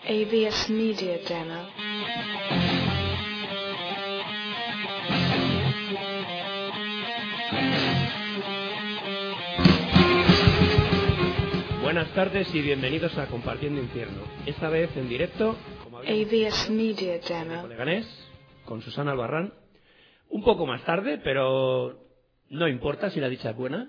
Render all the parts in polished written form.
AVS Media Demo. Buenas tardes y bienvenidos a Compartiendo Infierno. Esta vez en directo, como AVS Media Demo. Leganés, con Susana Albarrán. Un poco más tarde, pero no importa si la dicha es buena.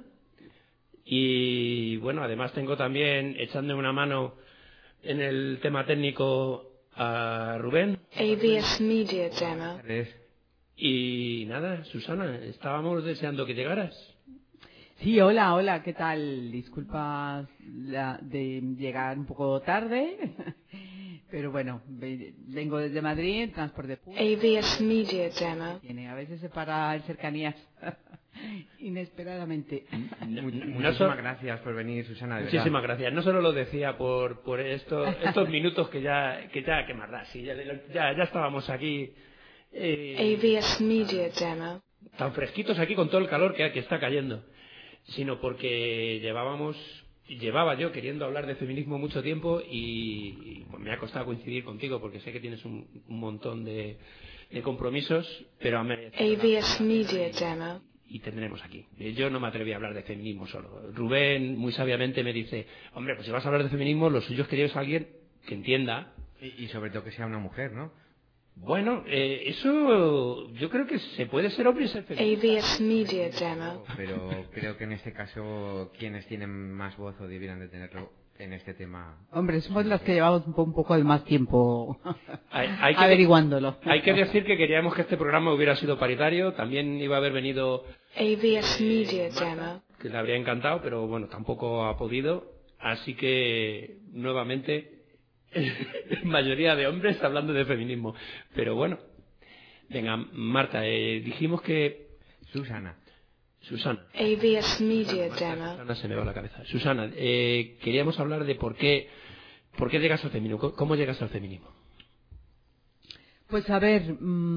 Y bueno, además tengo también echando una mano en el tema técnico a Rubén. AVS Media Demo. Y nada, Susana, estábamos deseando que llegaras. Sí, hola, ¿qué tal? Disculpa de llegar un poco tarde, pero bueno, vengo desde Madrid, transporte público. AVS Media Demo. A veces se para en cercanías inesperadamente. Muchísimas gracias por venir, Susana. Muchísimas gracias. No solo lo decía por estos minutos que más da. Sí, ya estábamos aquí. AVS Media Demo. Tan fresquitos aquí con todo el calor que está cayendo. Sino porque llevaba yo queriendo hablar de feminismo mucho tiempo y pues me ha costado coincidir contigo porque sé que tienes un montón de compromisos, pero AVS Media Demo. y tendremos aquí. Yo no me atreví a hablar de feminismo solo. Rubén muy sabiamente me dice, hombre, pues si vas a hablar de feminismo, lo suyo es que lleves a alguien que entienda. Y sobre todo que sea una mujer, ¿no? Bueno, eso yo creo que se puede ser hombre y ser feminista. AVS Media Demo. Pero creo que en este caso quienes tienen más voz o debieran de tenerlo en este tema. Hombre, somos las que llevamos un poco de más tiempo hay que averiguándolo. Hay que decir que queríamos que este programa hubiera sido paritario. También iba a haber venido AVS Media Demo. que le habría encantado, pero bueno, tampoco ha podido. Así que nuevamente mayoría de hombres hablando de feminismo. Pero bueno, venga, Marta, dijimos que Susana. AVS Media Demo. Susana se me va la cabeza. Susana, queríamos hablar de por qué llegas al feminismo. ¿Cómo llegas al feminismo? Pues a ver,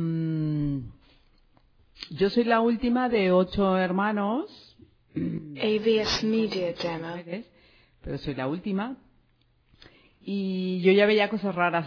yo soy la última de 8 hermanos. AVS Media Demo. Pero soy la última. Y yo ya veía cosas raras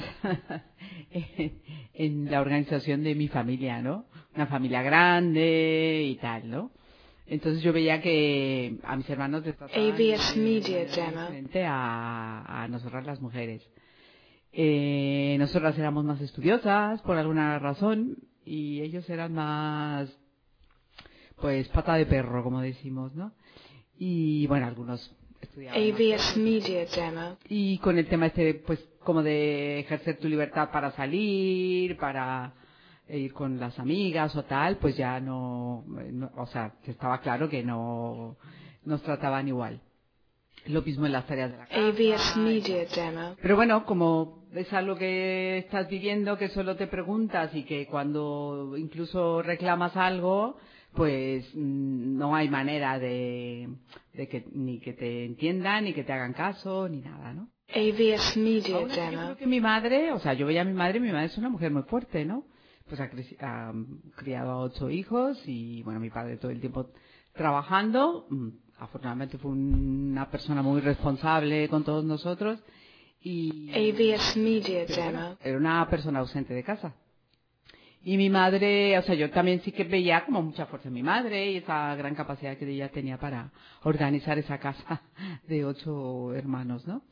en la organización de mi familia, ¿no? Una familia grande y tal, ¿no? Entonces yo veía que a mis hermanos les trataban AVS Media Demo. diferente a nosotras las mujeres. Nosotras éramos más estudiosas por alguna razón y ellos eran más, pues, pata de perro, como decimos, ¿no? Y bueno, algunos AVS Media Demo. Y con el tema pues como de ejercer tu libertad para salir, para ir con las amigas o tal, pues ya no, o sea, que estaba claro que no nos trataban igual. Lo mismo en las tareas de la casa. AVS Media Demo. Pero bueno, como es algo que estás viviendo, que solo te preguntas y que cuando incluso reclamas algo, pues no hay manera de que ni que te entiendan, ni que te hagan caso, ni nada, ¿no? AVS Media Yo Demo. creo que mi madre, o sea, yo veía a mi madre es una mujer muy fuerte, ¿no? Pues ha criado a 8 hijos y, bueno, mi padre todo el tiempo trabajando. Afortunadamente fue una persona muy responsable con todos nosotros. Y AVS Media Demo. era una persona ausente de casa. Y mi madre, o sea, yo también sí que veía como mucha fuerza en mi madre y esa gran capacidad que ella tenía para organizar esa casa de 8 hermanos, ¿no?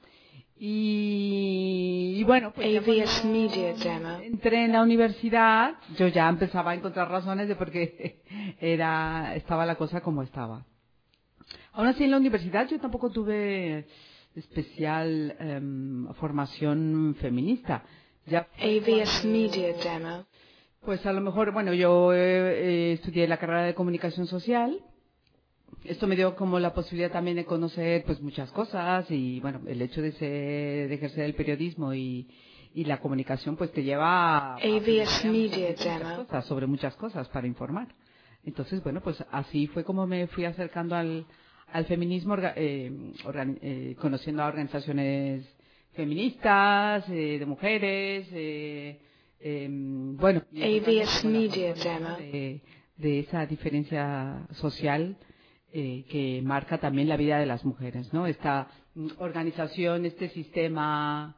Y bueno, pues AVS Media Demo. entré en la universidad, yo ya empezaba a encontrar razones de por qué estaba la cosa como estaba. Aún así, en la universidad yo tampoco tuve especial formación feminista. Ya AVS Media Demo. Pues a lo mejor, bueno, yo estudié la carrera de comunicación social. Esto me dio como la posibilidad también de conocer pues muchas cosas y bueno, el hecho de ejercer el periodismo y la comunicación pues te lleva AVS Media Demo. sobre muchas cosas para informar. Entonces, bueno, pues así fue como me fui acercando al feminismo, conociendo a organizaciones feministas, de mujeres, bueno, AVS Media Demo. de esa diferencia social que marca también la vida de las mujeres, ¿no? Esta organización, este sistema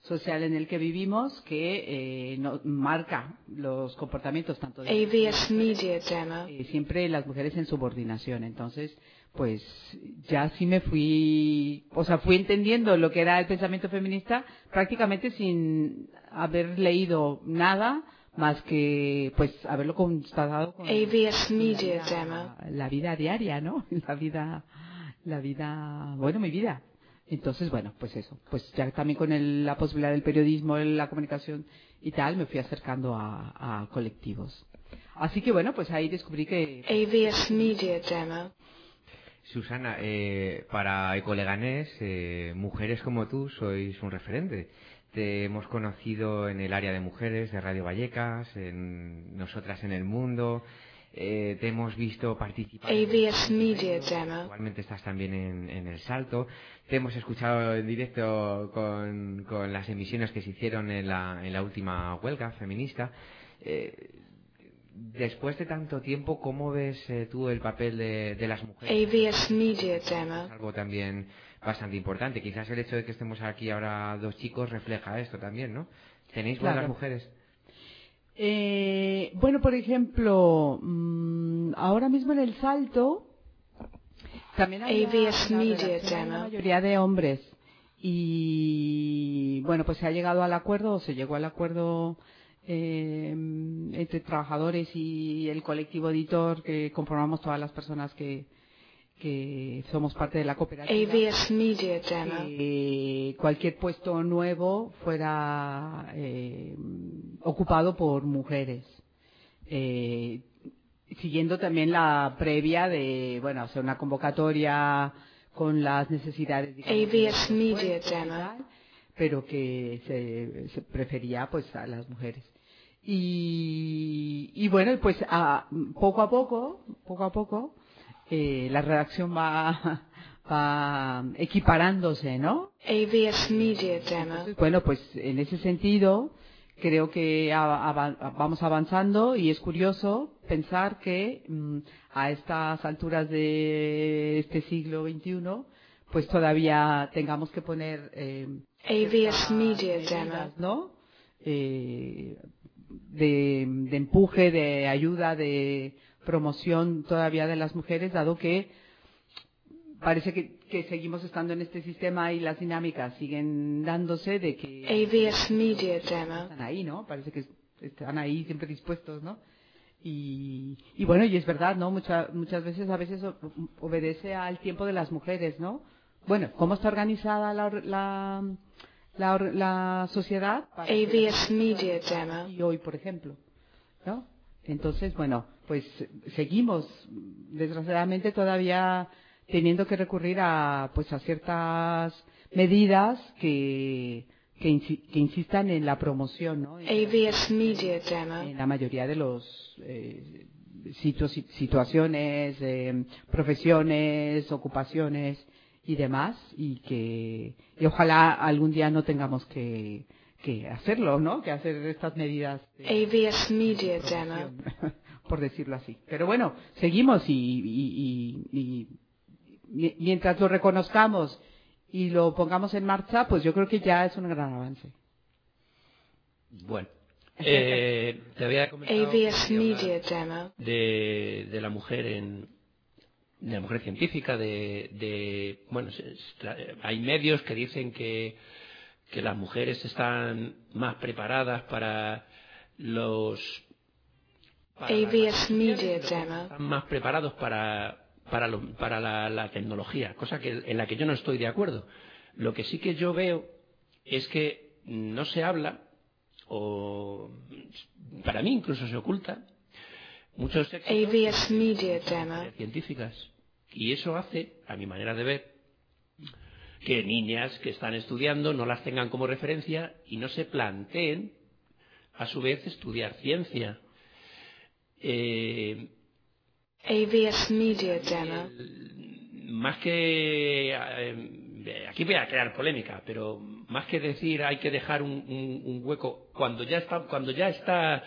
social en el que vivimos que marca los comportamientos tanto de AVS Media Demo. siempre las mujeres en subordinación. Entonces, pues ya sí me fui, o sea, fui entendiendo lo que era el pensamiento feminista prácticamente sin haber leído nada más que pues haberlo constatado con AVS Media Demo. la vida diaria, ¿no? La vida, bueno, mi vida. Entonces, bueno, pues eso, pues ya también con la posibilidad del periodismo, la comunicación y tal, me fui acercando a colectivos. Así que bueno, pues ahí descubrí que AVS Media Demo. Susana, para Ecoleganés, mujeres como tú sois un referente. Te hemos conocido en el área de mujeres de Radio Vallecas, en Nosotras en el Mundo. Te hemos visto participar. AVS Media Demo. Actualmente estás también en El Salto. Te hemos escuchado en directo con las emisiones que se hicieron en la última huelga feminista. Después de tanto tiempo, ¿cómo ves tú el papel de las mujeres? AVS Media Es Demo. algo también bastante importante. Quizás el hecho de que estemos aquí ahora dos chicos refleja esto también, ¿no? ¿Tenéis buenas Claro. mujeres? Bueno, por ejemplo, ahora mismo en El Salto también hay AVS una Media redacción, Demo. la mayoría de hombres. Y bueno, pues se ha llegado al acuerdo, o se llegó al acuerdo entre trabajadores y el colectivo editor que conformamos todas las personas que somos parte de la cooperativa. AVS Media Demo. Que cualquier puesto nuevo fuera ocupado por mujeres. Siguiendo también la previa de, bueno, hacer una convocatoria con las necesidades, digamos, AVS de los Media puestos y Demo. tal, pero que se prefería pues a las mujeres. Y bueno, pues poco a poco, la redacción va equiparándose, ¿no? AVS Media Demo. Entonces, bueno, pues en ese sentido creo que vamos avanzando y es curioso pensar que a estas alturas de este siglo XXI pues todavía tengamos que poner AVS Media medidas, Demo. ¿no? De empuje, de ayuda, de promoción todavía de las mujeres, dado que parece que seguimos estando en este sistema y las dinámicas siguen dándose de que AVS Media Demo. están ahí, ¿no? Parece que están ahí siempre dispuestos, ¿no? Y bueno, y es verdad, ¿no? Muchas veces, a veces obedece al tiempo de las mujeres, ¿no? Bueno, ¿cómo está organizada la sociedad? AVS Media Demo. Y hoy, por ejemplo, ¿no? Entonces, bueno, pues seguimos, desgraciadamente, todavía teniendo que recurrir a ciertas medidas que insistan en la promoción, ¿no? AVS Media Demo. En la mayoría de los situaciones, profesiones, ocupaciones y demás, y ojalá algún día no tengamos que hacerlo, ¿no? Que hacer estas medidas de AVS Media Demo. por decirlo así. Pero bueno, seguimos y mientras lo reconozcamos y lo pongamos en marcha, pues yo creo que ya es un gran avance. Bueno, te había comentado AVS Media Demo. de la mujer de la mujer científica, bueno, hay medios que dicen que las mujeres están más preparadas para AVS Media Demo. están más preparados para la tecnología, cosa en la que yo no estoy de acuerdo. Lo que sí que yo veo es que no se habla, o para mí incluso se oculta, muchos AVS Media Demo. científicas, y eso hace, a mi manera de ver, que niñas que están estudiando no las tengan como referencia y no se planteen a su vez estudiar ciencia. AVS Media Demo. Más que aquí voy a crear polémica, pero más que decir hay que dejar un hueco cuando ya está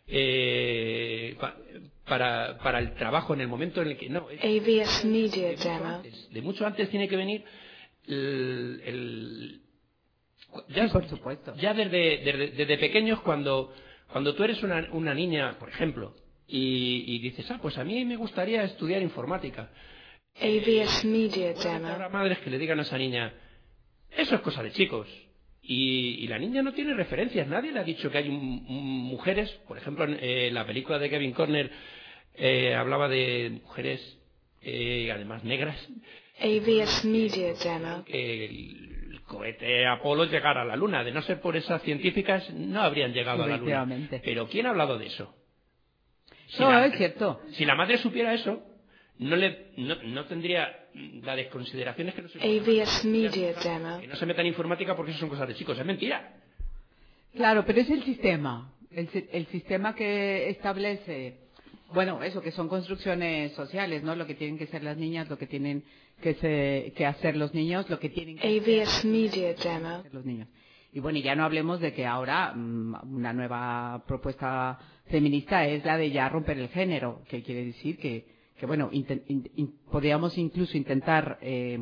para el trabajo en el momento en el que no. AVS Media Demo. De mucho antes tiene que venir Ya, Sí, por supuesto. Ya desde pequeños, cuando tú eres una niña, por ejemplo, y dices, pues a mí me gustaría estudiar informática. AVS Media Habrá Demo. madres que le digan a esa niña, eso es cosa de chicos. Y la niña no tiene referencias. Nadie le ha dicho que hay mujeres, por ejemplo, en la película de Kevin Costner hablaba de mujeres, además negras, AVS Media Demo. que el cohete Apolo llegara a la Luna. De no ser por esas científicas, no habrían llegado a la Luna. Efectivamente. Pero ¿quién ha hablado de eso? No, es cierto. Si la madre supiera eso, no tendría las desconsideraciones que no se AVS Media Demo. que no se meta en informática porque eso son cosas de chicos. Es mentira. Claro, pero es el sistema. El sistema que establece, bueno, eso, que son construcciones sociales, ¿no? Lo que tienen que ser las niñas, lo que tienen que hacer los niños, lo que tienen que AVS Media Demo. hacer los niños. Y bueno, y ya no hablemos de que ahora una nueva propuesta feminista es la de ya romper el género, que quiere decir que bueno, podríamos incluso intentar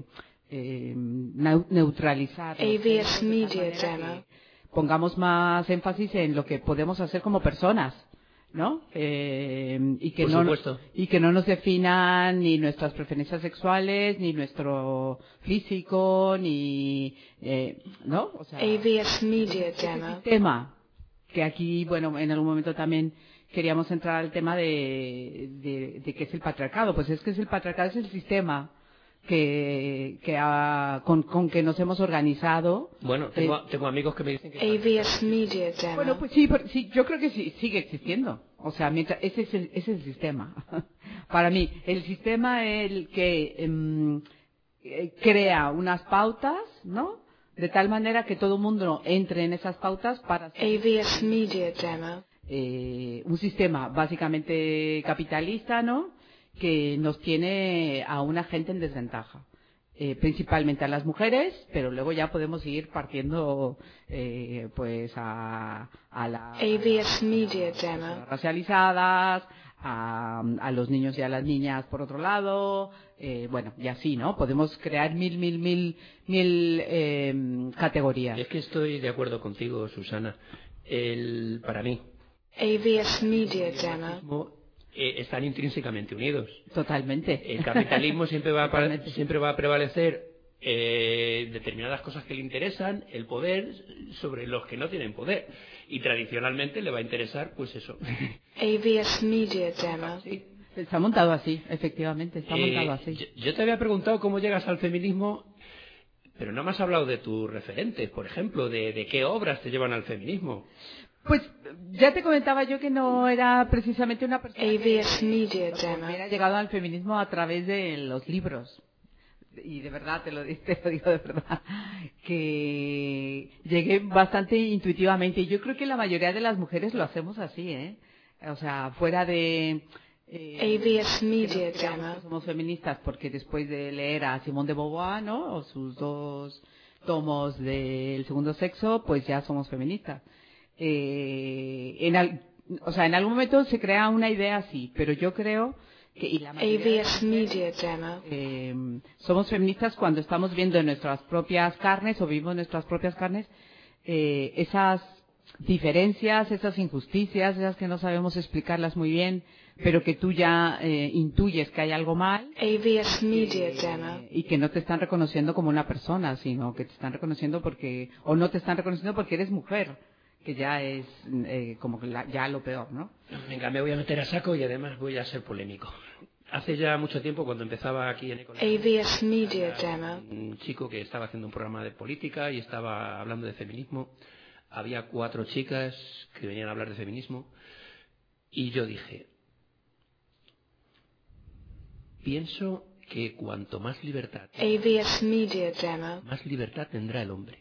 neutralizar AVS Media Demo. pongamos más énfasis en lo que podemos hacer como personas, ¿no? Y que Por no supuesto. y que no nos definan ni nuestras preferencias sexuales, ni nuestro físico, ni ¿no? O sea, AVS Media ese Demo. sistema que aquí, bueno, en algún momento también queríamos entrar al tema de qué es el patriarcado. Pues es que el patriarcado es el sistema con que nos hemos organizado. Bueno, tengo amigos que me dicen que AVS Media Demo. Bueno, pues sí, sí, yo creo que sí, sigue existiendo. O sea, ese es el sistema. Para mí, el sistema es el que crea unas pautas, ¿no? De tal manera que todo el mundo entre en esas pautas para hacer AVS Media Demo. un sistema básicamente capitalista, ¿no? Que nos tiene a una gente en desventaja. Principalmente a las mujeres, pero luego ya podemos ir partiendo pues a las AVS Media Demo. racializadas, a los niños y a las niñas por otro lado, bueno, y así, ¿no? Podemos crear mil categorías. Es que estoy de acuerdo contigo, Susana. Para mí, AVS Media Demo. están intrínsecamente unidos. Totalmente. El capitalismo siempre va Totalmente. a prevalecer determinadas cosas que le interesan, el poder, sobre los que no tienen poder. Y tradicionalmente le va a interesar, pues eso. AVS Media Demo. Sí. Está montado así, efectivamente, está montado así. Yo te había preguntado cómo llegas al feminismo, pero no me has hablado de tus referentes, por ejemplo, de qué obras te llevan al feminismo. Pues ya te comentaba yo que no era precisamente una persona AVS Media que Demo. hubiera llegado al feminismo a través de los libros. Y de verdad, te lo digo de verdad, que llegué bastante intuitivamente. Y yo creo que la mayoría de las mujeres lo hacemos así, ¿eh? O sea, fuera de... AVS Media que Demo. somos feministas porque después de leer a Simone de Beauvoir, ¿no? O sus 2 tomos del segundo sexo, pues ya somos feministas. O sea, en algún momento se crea una idea así, pero yo creo que y la mayoría AVS Media Demo. somos feministas cuando estamos viendo en nuestras propias carnes o vivimos nuestras propias carnes esas diferencias, esas injusticias, esas que no sabemos explicarlas muy bien, pero que tú ya intuyes que hay algo mal. AVS Media Demo. Y que no te están reconociendo como una persona, sino que te están reconociendo o no te están reconociendo porque eres mujer, que ya es como que ya lo peor, ¿no? Venga, me voy a meter a saco y además voy a ser polémico. Hace ya mucho tiempo, cuando empezaba aquí en Economía, AVS Media Demo. un chico que estaba haciendo un programa de política y estaba hablando de feminismo. Había 4 chicas que venían a hablar de feminismo y yo dije, pienso que cuanto más libertad, AVS Media Demo. más libertad tendrá el hombre.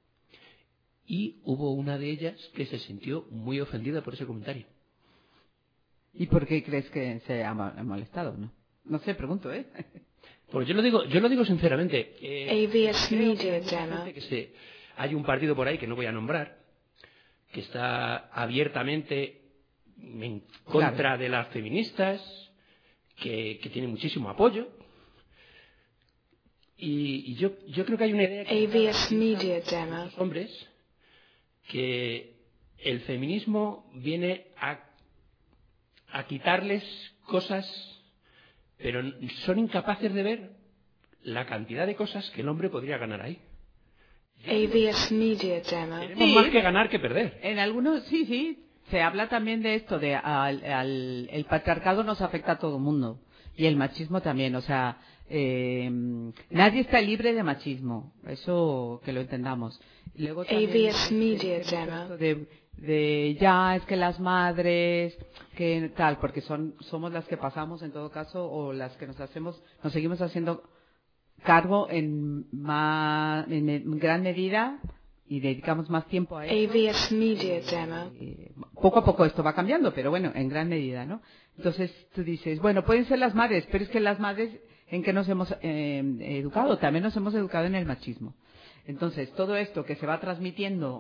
Y hubo una de ellas que se sintió muy ofendida por ese comentario. ¿Y por qué crees que se ha molestado, no? No sé, pregunto, ¿eh? Pues yo lo digo sinceramente. AVS Creo Media que hay mucha Demo. gente hay un partido por ahí que no voy a nombrar, que está abiertamente en contra de las feministas, que tiene muchísimo apoyo. Y yo creo que hay una idea que AVS Media Demo. los hombres que el feminismo viene a quitarles cosas, pero son incapaces de ver la cantidad de cosas que el hombre podría ganar ahí. AVS Media Demo. Tenemos más que ganar que perder. En algunos, sí, se habla también de esto, de el patriarcado nos afecta a todo el mundo y el machismo también, o sea, nadie está libre de machismo, eso que lo entendamos. Luego también AVS Media Demo. esto de ya es que las madres que tal, porque somos las que pasamos en todo caso o las que nos seguimos haciendo cargo en gran medida y dedicamos más tiempo a eso. AVS Media Demo. Poco a poco esto va cambiando, pero bueno, en gran medida, ¿no? Entonces tú dices, bueno, pueden ser las madres, pero es que las madres, ¿en qué nos hemos educado? También nos hemos educado en el machismo. Entonces, todo esto que se va transmitiendo,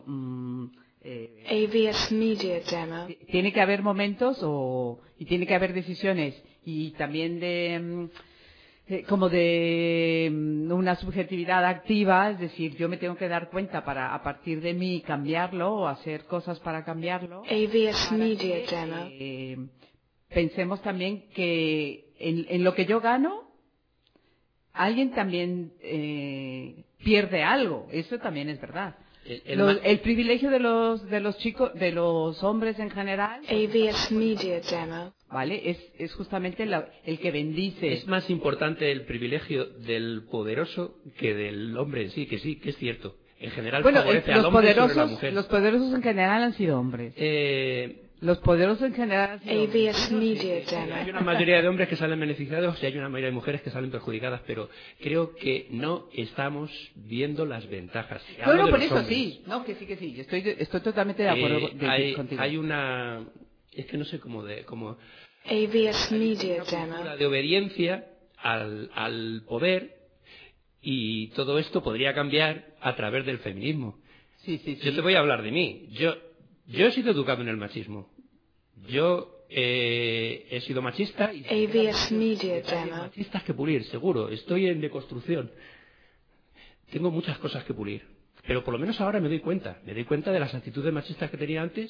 AVS Media Demo. tiene que haber momentos y tiene que haber decisiones y también como de una subjetividad activa, es decir, yo me tengo que dar cuenta para a partir de mí cambiarlo o hacer cosas para cambiarlo. AVS Para Media que, Demo. pensemos también que en lo que yo gano, alguien también pierde algo. Eso también es verdad. El privilegio de los chicos, de los hombres en general, AVS Media Demo. ¿vale? Es justamente el que bendice. Es más importante el privilegio del poderoso que del hombre en sí, que es cierto. En general Bueno, favorece al hombre sobre la mujer. los poderosos en general han sido hombres. Los poderosos en general han sido hombres. AVS Media Hay Demo. una mayoría de hombres que salen beneficiados y hay una mayoría de mujeres que salen perjudicadas, pero creo que no estamos viendo las ventajas. Hablo Bueno, de por los eso hombres. sí, no, que sí. Estoy totalmente de acuerdo contigo. Hay una, es que no sé cómo AVS Media una Demo. de obediencia al poder, y todo esto podría cambiar a través del feminismo. Sí. Yo te voy a hablar de mí. Yo he sido educado en el machismo. Yo he sido machista y AVS Media hay Demo. machistas que pulir, seguro. Estoy en deconstrucción. Tengo muchas cosas que pulir. Pero por lo menos ahora me doy cuenta. Me doy cuenta de las actitudes machistas que tenía antes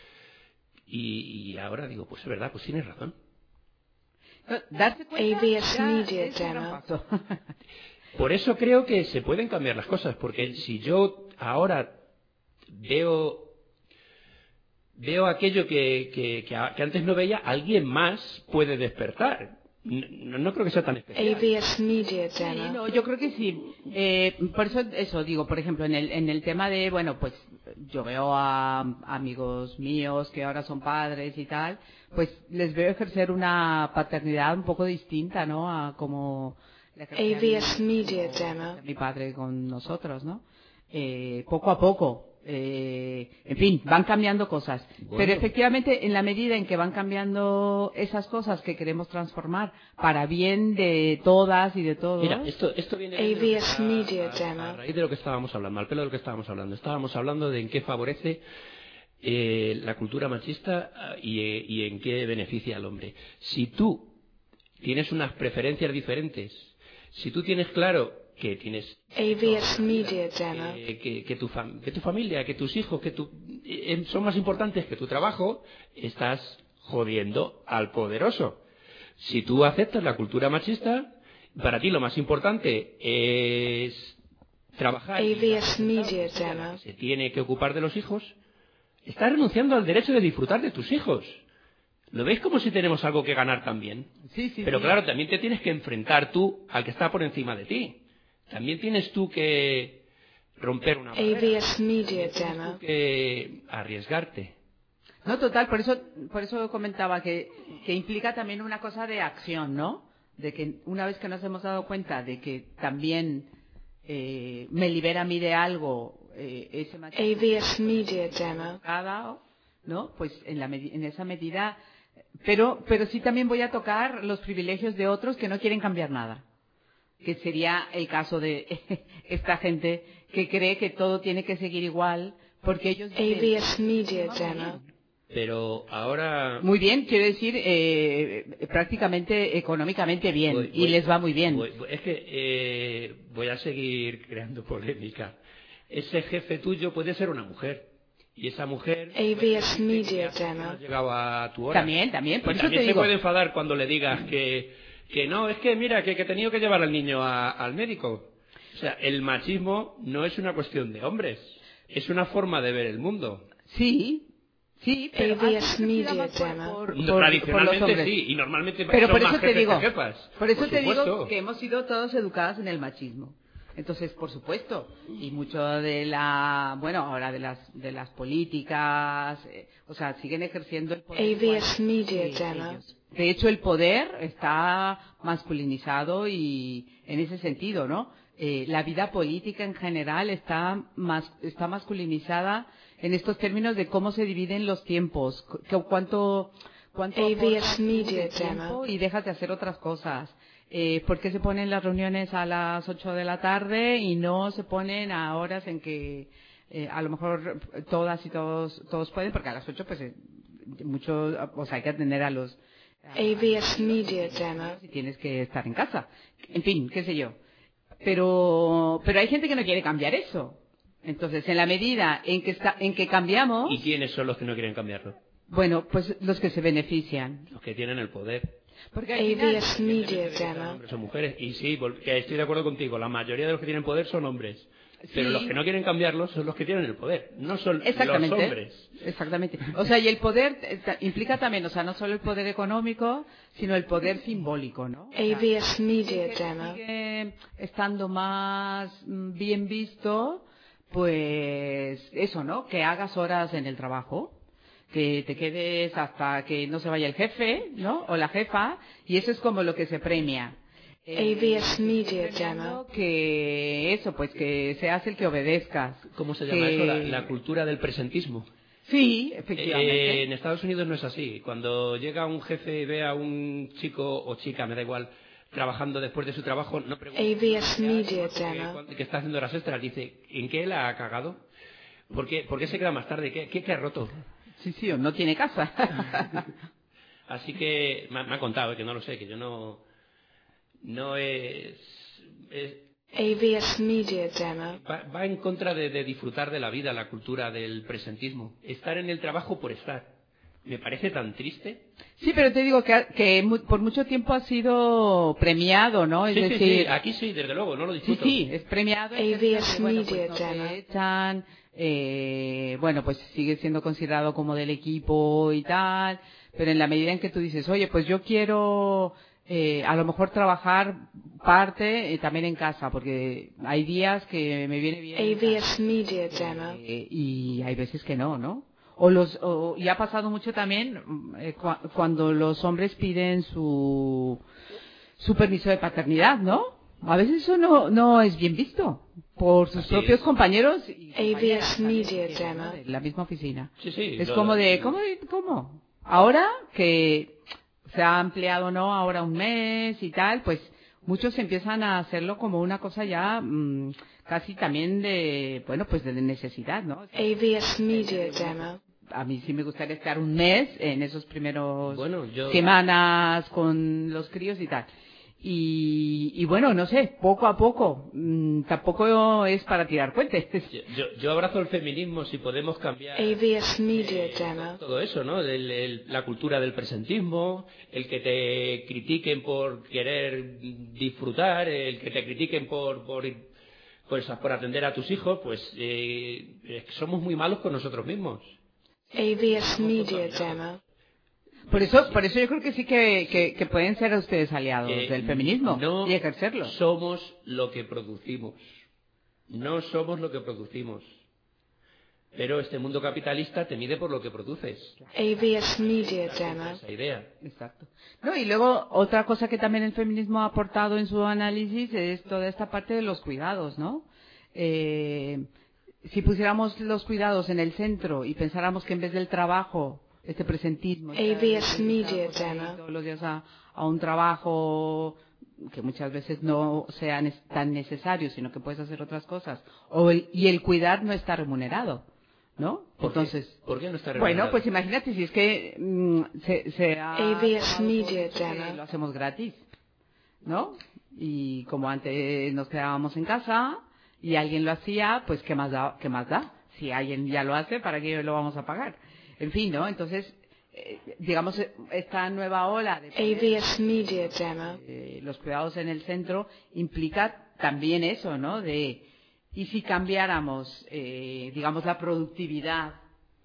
y ahora digo, pues es verdad, pues tienes razón. Darse cuenta AVS ya Media es un gran Demo. paso. Por eso creo que se pueden cambiar las cosas, porque si yo ahora veo aquello que antes no veía, alguien más puede despertar. No creo que sea tan especial. AVS Media Sí, Demo. no, yo creo que sí. Por eso digo, por ejemplo, en el tema de, bueno, pues yo veo a amigos míos que ahora son padres y tal, pues les veo ejercer una paternidad un poco distinta, ¿no? A como la ejercía AVS Media Demo. mi padre con nosotros, ¿no? Poco a poco. En fin, van cambiando cosas. Bueno. Pero efectivamente, en la medida en que van cambiando esas cosas que queremos transformar para bien de todas y de todos. Mira, esto viene AVS Media a Demo. raíz de lo que estábamos hablando, al pelo de lo que estábamos hablando. Estábamos hablando de en qué favorece la cultura machista y en qué beneficia al hombre. Si tú tienes unas preferencias diferentes, si tú tienes claro que tienes AVS Media Demo. que tu familia, que tus hijos, son más importantes que tu trabajo, estás jodiendo al poderoso. Si tú aceptas la cultura machista, para ti lo más importante es trabajar. AVS Media Demo. Se tiene que ocupar de los hijos. Estás renunciando al derecho de disfrutar de tus hijos. ¿Lo veis como si tenemos algo que ganar también? Sí, Pero sí. claro, también te tienes que enfrentar tú al que está por encima de ti. También tienes tú que romper una barrera. AVS Media Tienes Demo. tú que arriesgarte. No, total, por eso comentaba que implica también una cosa de acción, ¿no? De que una vez que nos hemos dado cuenta de que también me libera a mí de algo ese machismo AVS Media Demo. ¿no? Pues en esa medida, pero sí también voy a tocar los privilegios de otros que no quieren cambiar nada, que sería el caso de esta gente que cree que todo tiene que seguir igual porque ellos AVS Media Demo. Pero ahora... Muy bien, quiero decir, prácticamente económicamente bien, y les va muy bien. Es que voy a seguir creando polémica. Ese jefe tuyo puede ser una mujer. Y esa mujer... AVS Media no Demo. has llegado a tu hora. También, por Y eso también te se digo. puede enfadar cuando le digas que no, es que mira, que he tenido que llevar al niño al médico. O sea, el machismo no es una cuestión de hombres. Es una forma de ver el mundo. Sí, pero AVS antes se Media tiraba Demo. por los Tradicionalmente hombres. sí, y normalmente Pero son por más eso te jefes digo, que jefas. por eso te supuesto. digo que hemos sido todos educados en el machismo. Entonces, por supuesto, y mucho de ahora de las políticas, o sea, siguen ejerciendo el poder. AVS igual Media que Demo. ellos. De hecho, el poder está masculinizado y en ese sentido, ¿no? La vida política en general está masculinizada en estos términos de cómo se dividen los tiempos, cuánto AVS aportas tú Media de tiempo Demo. y dejas de hacer otras cosas. ¿Por qué se ponen las reuniones a las 8 de la tarde y no se ponen a horas en que a lo mejor todas y todos pueden? Porque a las 8 pues hay que atender a los AVS Media Demo. si tienes que estar en casa. En fin, qué sé yo. Pero hay gente que no quiere cambiar eso. Entonces, en la medida en que cambiamos, ¿Y quiénes son los que no quieren cambiarlo? bueno, pues los que se benefician. Los que tienen el poder. Porque al final, AVS Media Sean Demo. hombres o mujeres. Y sí, que estoy de acuerdo contigo. La mayoría de los que tienen poder son hombres. Pero Sí. los que no quieren cambiarlo son los que tienen el poder. No son los exactamente, hombres. exactamente. O sea, y el poder implica también, o sea, no solo el poder económico, sino el poder simbólico, ¿no? O sea, AVS Media Demo. sigue estando más bien visto, pues eso, ¿no? Que hagas horas en el trabajo, que te quedes hasta que no se vaya el jefe, ¿no? O la jefa, y eso es como lo que se premia. AVS Media Premiando Demo. que eso, pues que seas el que obedezcas. ¿Cómo se llama Que- eso? La cultura del presentismo. Sí, efectivamente. En Estados Unidos no es así. Cuando llega un jefe y ve a un chico o chica, me da igual, trabajando después de su trabajo, no pregunta AVS Media Demo. que está haciendo horas extras. Dice, ¿en qué la ha cagado? ¿Por qué se queda más tarde? ¿Qué ha roto? Sí, o no tiene casa. Así que me ha contado, que no lo sé, que yo no es AVS Media Demo. va en contra de disfrutar de la vida, la cultura del presentismo. Estar en el trabajo por estar. Me parece tan triste. Sí, pero te digo por mucho tiempo ha sido premiado, ¿no? Es Sí, decir, sí, aquí sí, desde luego, no lo sí, disfruto. es premiado. en AVS términos de, Media pues no Demo. te echan, pues sigue siendo considerado como del equipo y tal, pero en la medida en que tú dices, oye, pues yo quiero a lo mejor trabajar parte también en casa, porque hay días que me viene bien en AVS casa, Media Demo. y hay veces que no. Y ha pasado mucho también cuando los hombres piden su permiso de paternidad, ¿no? A veces eso no es bien visto por sus Así propios es. compañeros y AVS compañeras Media también, Demo. ¿no? De la misma oficina. Sí, sí. Es como de, ¿cómo? Ahora que se ha ampliado, ¿no? Ahora un mes y tal, pues muchos empiezan a hacerlo como una cosa ya casi también de necesidad, ¿no? AVS Media Demo. A mí sí me gustaría estar un mes en esos primeros Bueno, semanas con los críos y tal. Y bueno, no sé, poco a poco, tampoco es para tirar puentes. Yo abrazo el feminismo si podemos cambiar AVS Media Demo. todo eso, ¿no? La cultura del presentismo, el que te critiquen por querer disfrutar, el que te critiquen por atender a tus hijos, pues es que somos muy malos con nosotros mismos. AVS Media Demo. Por eso yo creo que sí que pueden ser ustedes aliados del feminismo no y ejercerlo. somos lo que producimos. No somos lo que producimos. Pero este mundo capitalista te mide por lo que produces. AVS Media Demo. Esa idea. Exacto. No, y luego otra cosa que también el feminismo ha aportado en su análisis es toda esta parte de los cuidados, ¿no? Si pusiéramos los cuidados en el centro y pensáramos que en vez del trabajo, este presentismo, AVS Media pues, ir Demo. todos los días a un trabajo que muchas veces no sea tan necesario, sino que puedes hacer otras cosas, y el cuidar no está remunerado. ¿no? ¿Por qué? Entonces, ¿Por qué no está bueno, remunerado? pues imagínate si es que se ha ABS tomado Media por hecho que Demo. lo hacemos gratis, ¿no? Y como antes nos quedábamos en casa y alguien lo hacía, pues ¿qué más da? ¿Qué más da? Si alguien ya lo hace, ¿para qué lo vamos a pagar? En fin, ¿no? Entonces, digamos, esta nueva ola de ABS Media Demo. los cuidados en el centro implica también eso, ¿no? Y si cambiáramos, digamos, la productividad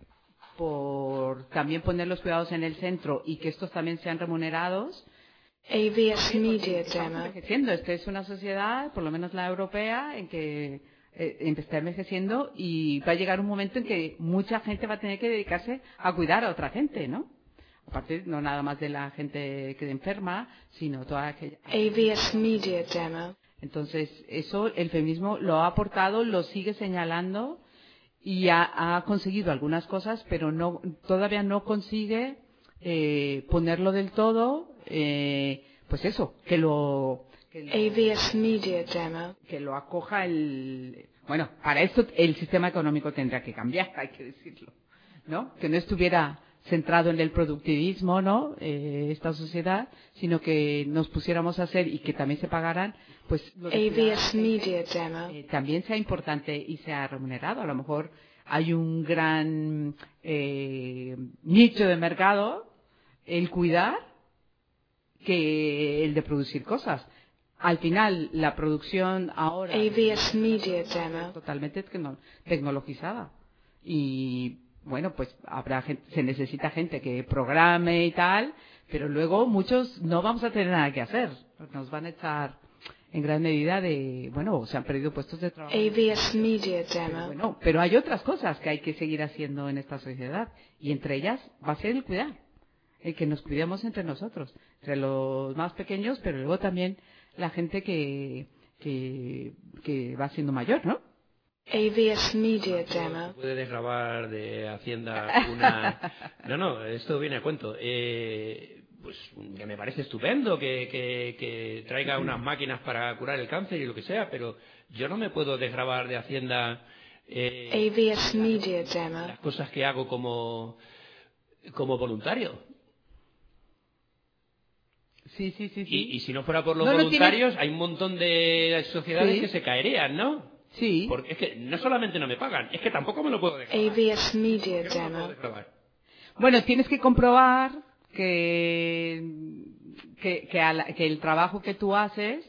por también poner los cuidados en el centro y que estos también sean remunerados. ABS Media Estamos Demo. envejeciendo. Esta es una sociedad, por lo menos la europea, en que está envejeciendo y va a llegar un momento en que mucha gente va a tener que dedicarse a cuidar a otra gente, ¿no? Aparte, no nada más de la gente que enferma, sino toda aquella. ABS Media Demo. Entonces, eso el feminismo lo ha aportado, lo sigue señalando y ha conseguido algunas cosas, pero todavía no consigue ponerlo del todo, pues eso, que lo ABS Media Demo. que lo acoja bueno, para esto el sistema económico tendrá que cambiar, hay que decirlo, ¿no? Que no estuviera centrado en el productivismo, ¿no? Esta sociedad, sino que nos pusiéramos a hacer y que también se pagaran, pues lo de ABS Media Demo. también sea importante y sea remunerado. A lo mejor hay un gran nicho de mercado, el cuidar, que el de producir cosas. Al final, la producción ahora ABS Media es Demo. totalmente tecnologizada. Y bueno, pues se necesita gente que programe y tal, pero luego muchos no vamos a tener nada que hacer. Nos van a echar en gran medida se han perdido puestos de trabajo. ABS Media Pero Demo. bueno, pero hay otras cosas que hay que seguir haciendo en esta sociedad y entre ellas va a ser el cuidar, el que nos cuidemos entre nosotros, entre los más pequeños, pero luego también la gente que va siendo mayor, ¿no? ABS Media Demo. Puede desgravar de Hacienda una... No, esto viene a cuento. Pues que me parece estupendo que traiga unas máquinas para curar el cáncer y lo que sea, pero yo no me puedo desgravar de Hacienda ABS Media Demo. las cosas que hago como voluntario. Sí. Y si no fuera por los No, voluntarios, hay un montón de sociedades Sí. que se caerían, ¿no? Sí. Porque es que no solamente no me pagan, es que tampoco me lo puedo dejar. ABS Media Yo no me puedo Demo. desgravar. Bueno, tienes que comprobar que el trabajo que tú haces,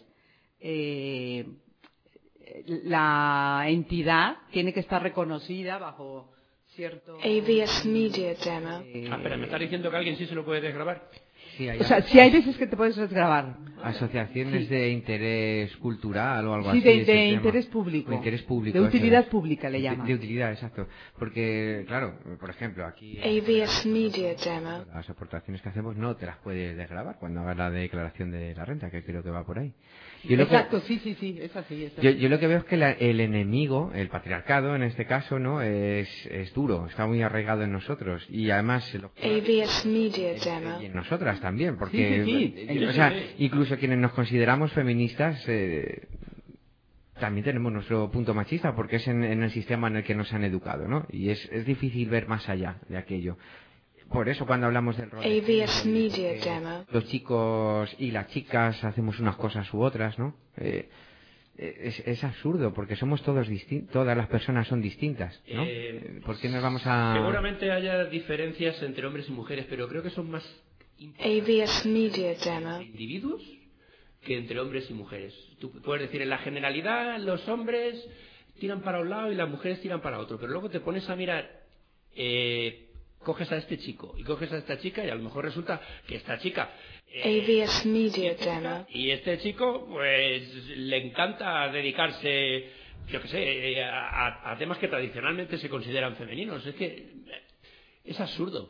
la entidad tiene que estar reconocida bajo cierto... ABS Media Demo. Espera, ¿me estás diciendo que alguien sí se lo puede desgravar? Sí, hay O sea, si hay veces que te puedes desgravar. asociaciones Sí. de interés cultural o algo Sí, así. de se llama. interés público. De interés público. De eso utilidad es. pública le llaman. De utilidad, exacto. Porque, claro, por ejemplo, aquí... ABS Media Demo. Las aportaciones que hacemos no te las puedes desgravar cuando hagas la declaración de la renta, que creo que va por ahí. Yo lo que- Exacto, sí, es así. Yo lo que veo es que el enemigo, el patriarcado en este caso, no es duro, está muy arraigado en nosotros y además ABS Media Demo. y en nosotras también, porque Sí. o sea, incluso quienes nos consideramos feministas también tenemos nuestro punto machista porque es en el sistema en el que nos han educado, ¿no? Y es difícil ver más allá de aquello. Por eso cuando hablamos del rol de ABS género, Media Demo. los chicos y las chicas hacemos unas cosas u otras, ¿no? Es absurdo porque somos todos distintos, todas las personas son distintas, ¿no? ¿Por qué nos vamos a...? Seguramente haya diferencias entre hombres y mujeres, pero creo que son más ABS Media Demo. individuos que entre hombres y mujeres. Tú puedes decir, en la generalidad los hombres tiran para un lado y las mujeres tiran para otro, pero luego te pones a mirar, coges a este chico y coges a esta chica y a lo mejor resulta que esta chica ABS Media Demo. y este chico pues le encanta dedicarse, yo qué sé, a temas que tradicionalmente se consideran femeninos. Es que es absurdo.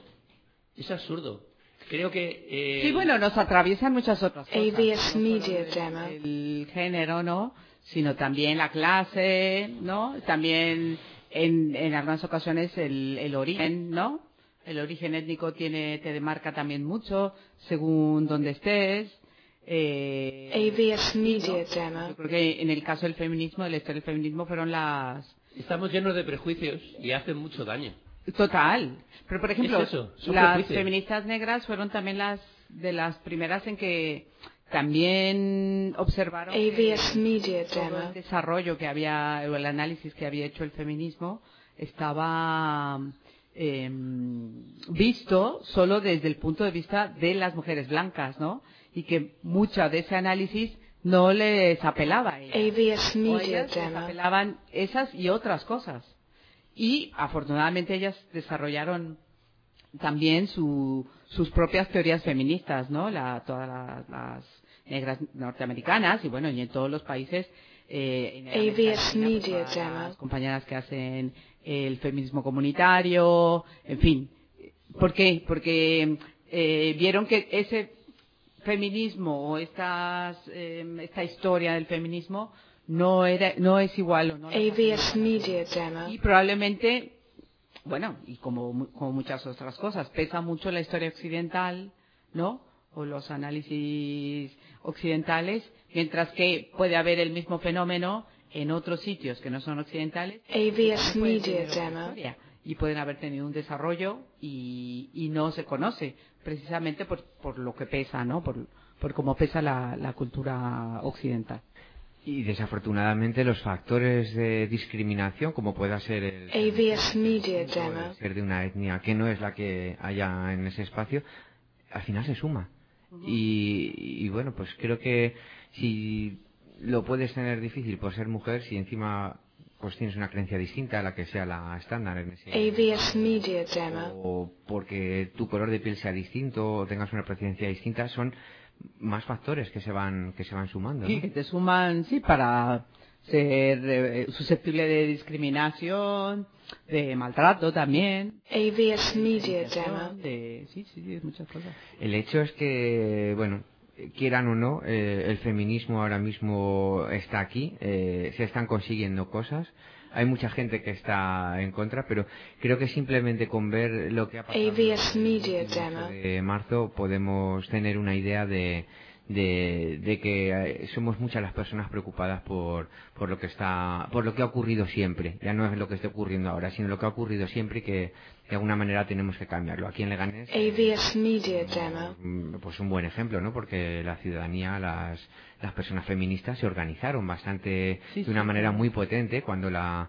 Creo que Sí, bueno, nos atraviesan muchas otras cosas. ABS No Media solo Demo. el género, ¿no? Sino también la clase, ¿no? También en algunas ocasiones el origen, ¿no? El origen étnico te demarca también mucho según donde estés. ABS Media Demo. Yo creo que en el caso del feminismo, el feminismo fueron las Estamos llenos de prejuicios y hacen mucho daño. Total. Pero, por ejemplo, Es eso, son las prejuicios. feministas negras fueron también las de las primeras en que también observaron AVS que Media todo Demo. el desarrollo que había, o el análisis que había hecho el feminismo, estaba visto solo desde el punto de vista de las mujeres blancas, ¿no? Y que mucha de ese análisis no les apelaba a ellas. AVS O Media ellas les Demo. apelaban esas y otras cosas. Y afortunadamente ellas desarrollaron también sus propias teorías feministas, ¿no? Todas las negras norteamericanas y bueno, y en todos los países. En América AVS Latina, Media todas Demo. las compañeras que hacen el feminismo comunitario, en fin. ¿Por qué? Porque vieron que ese feminismo o esta historia del feminismo no es igual o no les AVS hacía Media igual. Demo. Y probablemente, bueno, y como muchas otras cosas, pesa mucho la historia occidental, ¿no? O los análisis occidentales, mientras que puede haber el mismo fenómeno en otros sitios que no son occidentales. AVS que pueden Media tener otra Demo. historia y pueden haber tenido un desarrollo y no se conoce, precisamente por lo que pesa, ¿no? Por cómo pesa la cultura occidental. Y desafortunadamente los factores de discriminación, como pueda ser AVS Media el Demo. ser de una etnia que no es la que haya en ese espacio, al final se suma. Y bueno, pues creo que si lo puedes tener difícil por ser mujer, si encima pues tienes una creencia distinta a la que sea la estándar en ese AVS Media Demo. o porque tu color de piel sea distinto o tengas una preferencia distinta, son más factores que se van sumando, Sí, ¿no? que te suman, sí, para ser susceptible de discriminación, de maltrato también. AVS Media Demo. Sí, muchas cosas. El hecho es que, bueno, quieran o no, el feminismo ahora mismo está aquí, se están consiguiendo cosas. Hay mucha gente que está en contra, pero creo que simplemente con ver lo que ha pasado AVS el Media 28 Demo. de marzo podemos tener una idea de que somos muchas las personas preocupadas por lo que ha ocurrido siempre. Ya no es lo que está ocurriendo ahora, sino lo que ha ocurrido siempre y que de alguna manera tenemos que cambiarlo. Aquí en Leganés AVS Media Demo. pues un buen ejemplo, ¿no? Porque la ciudadanía, las personas feministas se organizaron bastante Sí, de una sí, manera claro. muy potente cuando la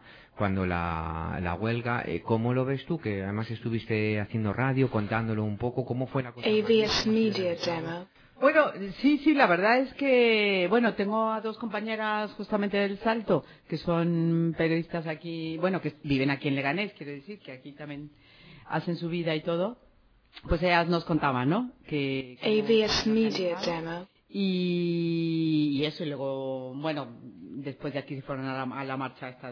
huelga. ¿Cómo lo ves tú? Que además estuviste haciendo radio, contándolo un poco. ¿Cómo fue la cosa? AVS Media Demo. Bueno, sí, la verdad es que, bueno, tengo a dos compañeras justamente del Salto, que son periodistas aquí, bueno, que viven aquí en Leganés, quiero decir, que aquí también hacen su vida y todo. Pues ellas nos contaban, ¿no? Que AVS Media Demo. y eso, y luego, bueno, después de aquí se fueron a la marcha esta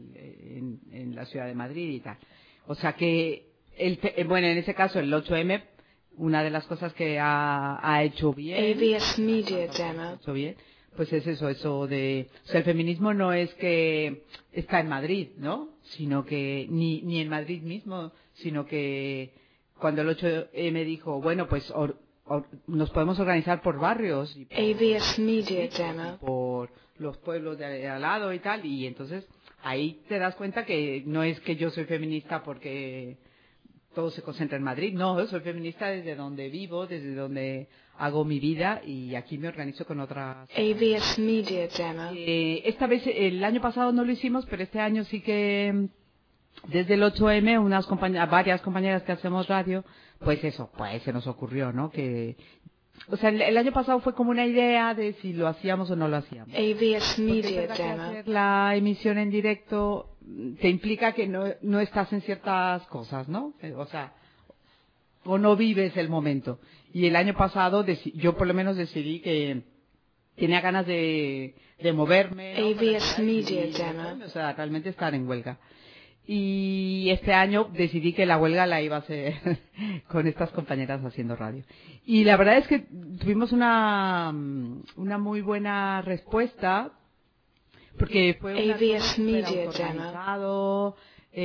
en la ciudad de Madrid y tal. O sea que, bueno, en ese caso el 8M, una de las cosas que ha hecho bien, AVS Media Demo. hecho bien, pues es eso de, o sea, el feminismo no es que está en Madrid, ¿no? Sino que, ni en Madrid mismo, sino que cuando el 8M dijo, bueno, pues nos podemos organizar por barrios y AVS Media Demo. por los pueblos de al lado y tal, y entonces ahí te das cuenta que no es que yo soy feminista porque todo se concentra en Madrid, no, yo soy feminista desde donde vivo, desde donde hago mi vida y aquí me organizo con otras. AVS Media Demo. Esta vez, el año pasado no lo hicimos, pero este año sí que desde el 8M, varias compañeras que hacemos radio, pues se nos ocurrió, ¿no? O sea, el año pasado fue como una idea de si lo hacíamos o no lo hacíamos. AVS Porque es Media verdad que Demo. hacer la emisión en directo te implica que no estás en ciertas cosas, ¿no? O sea, o no vives el momento. Y el año pasado yo por lo menos decidí que tenía ganas de moverme, ¿no? AVS Media Y, Demo. o sea, realmente estar en huelga. Y este año decidí que la huelga la iba a hacer con estas compañeras haciendo radio. Y la verdad es que tuvimos una muy buena respuesta, porque fue AVS Media autoorganizado,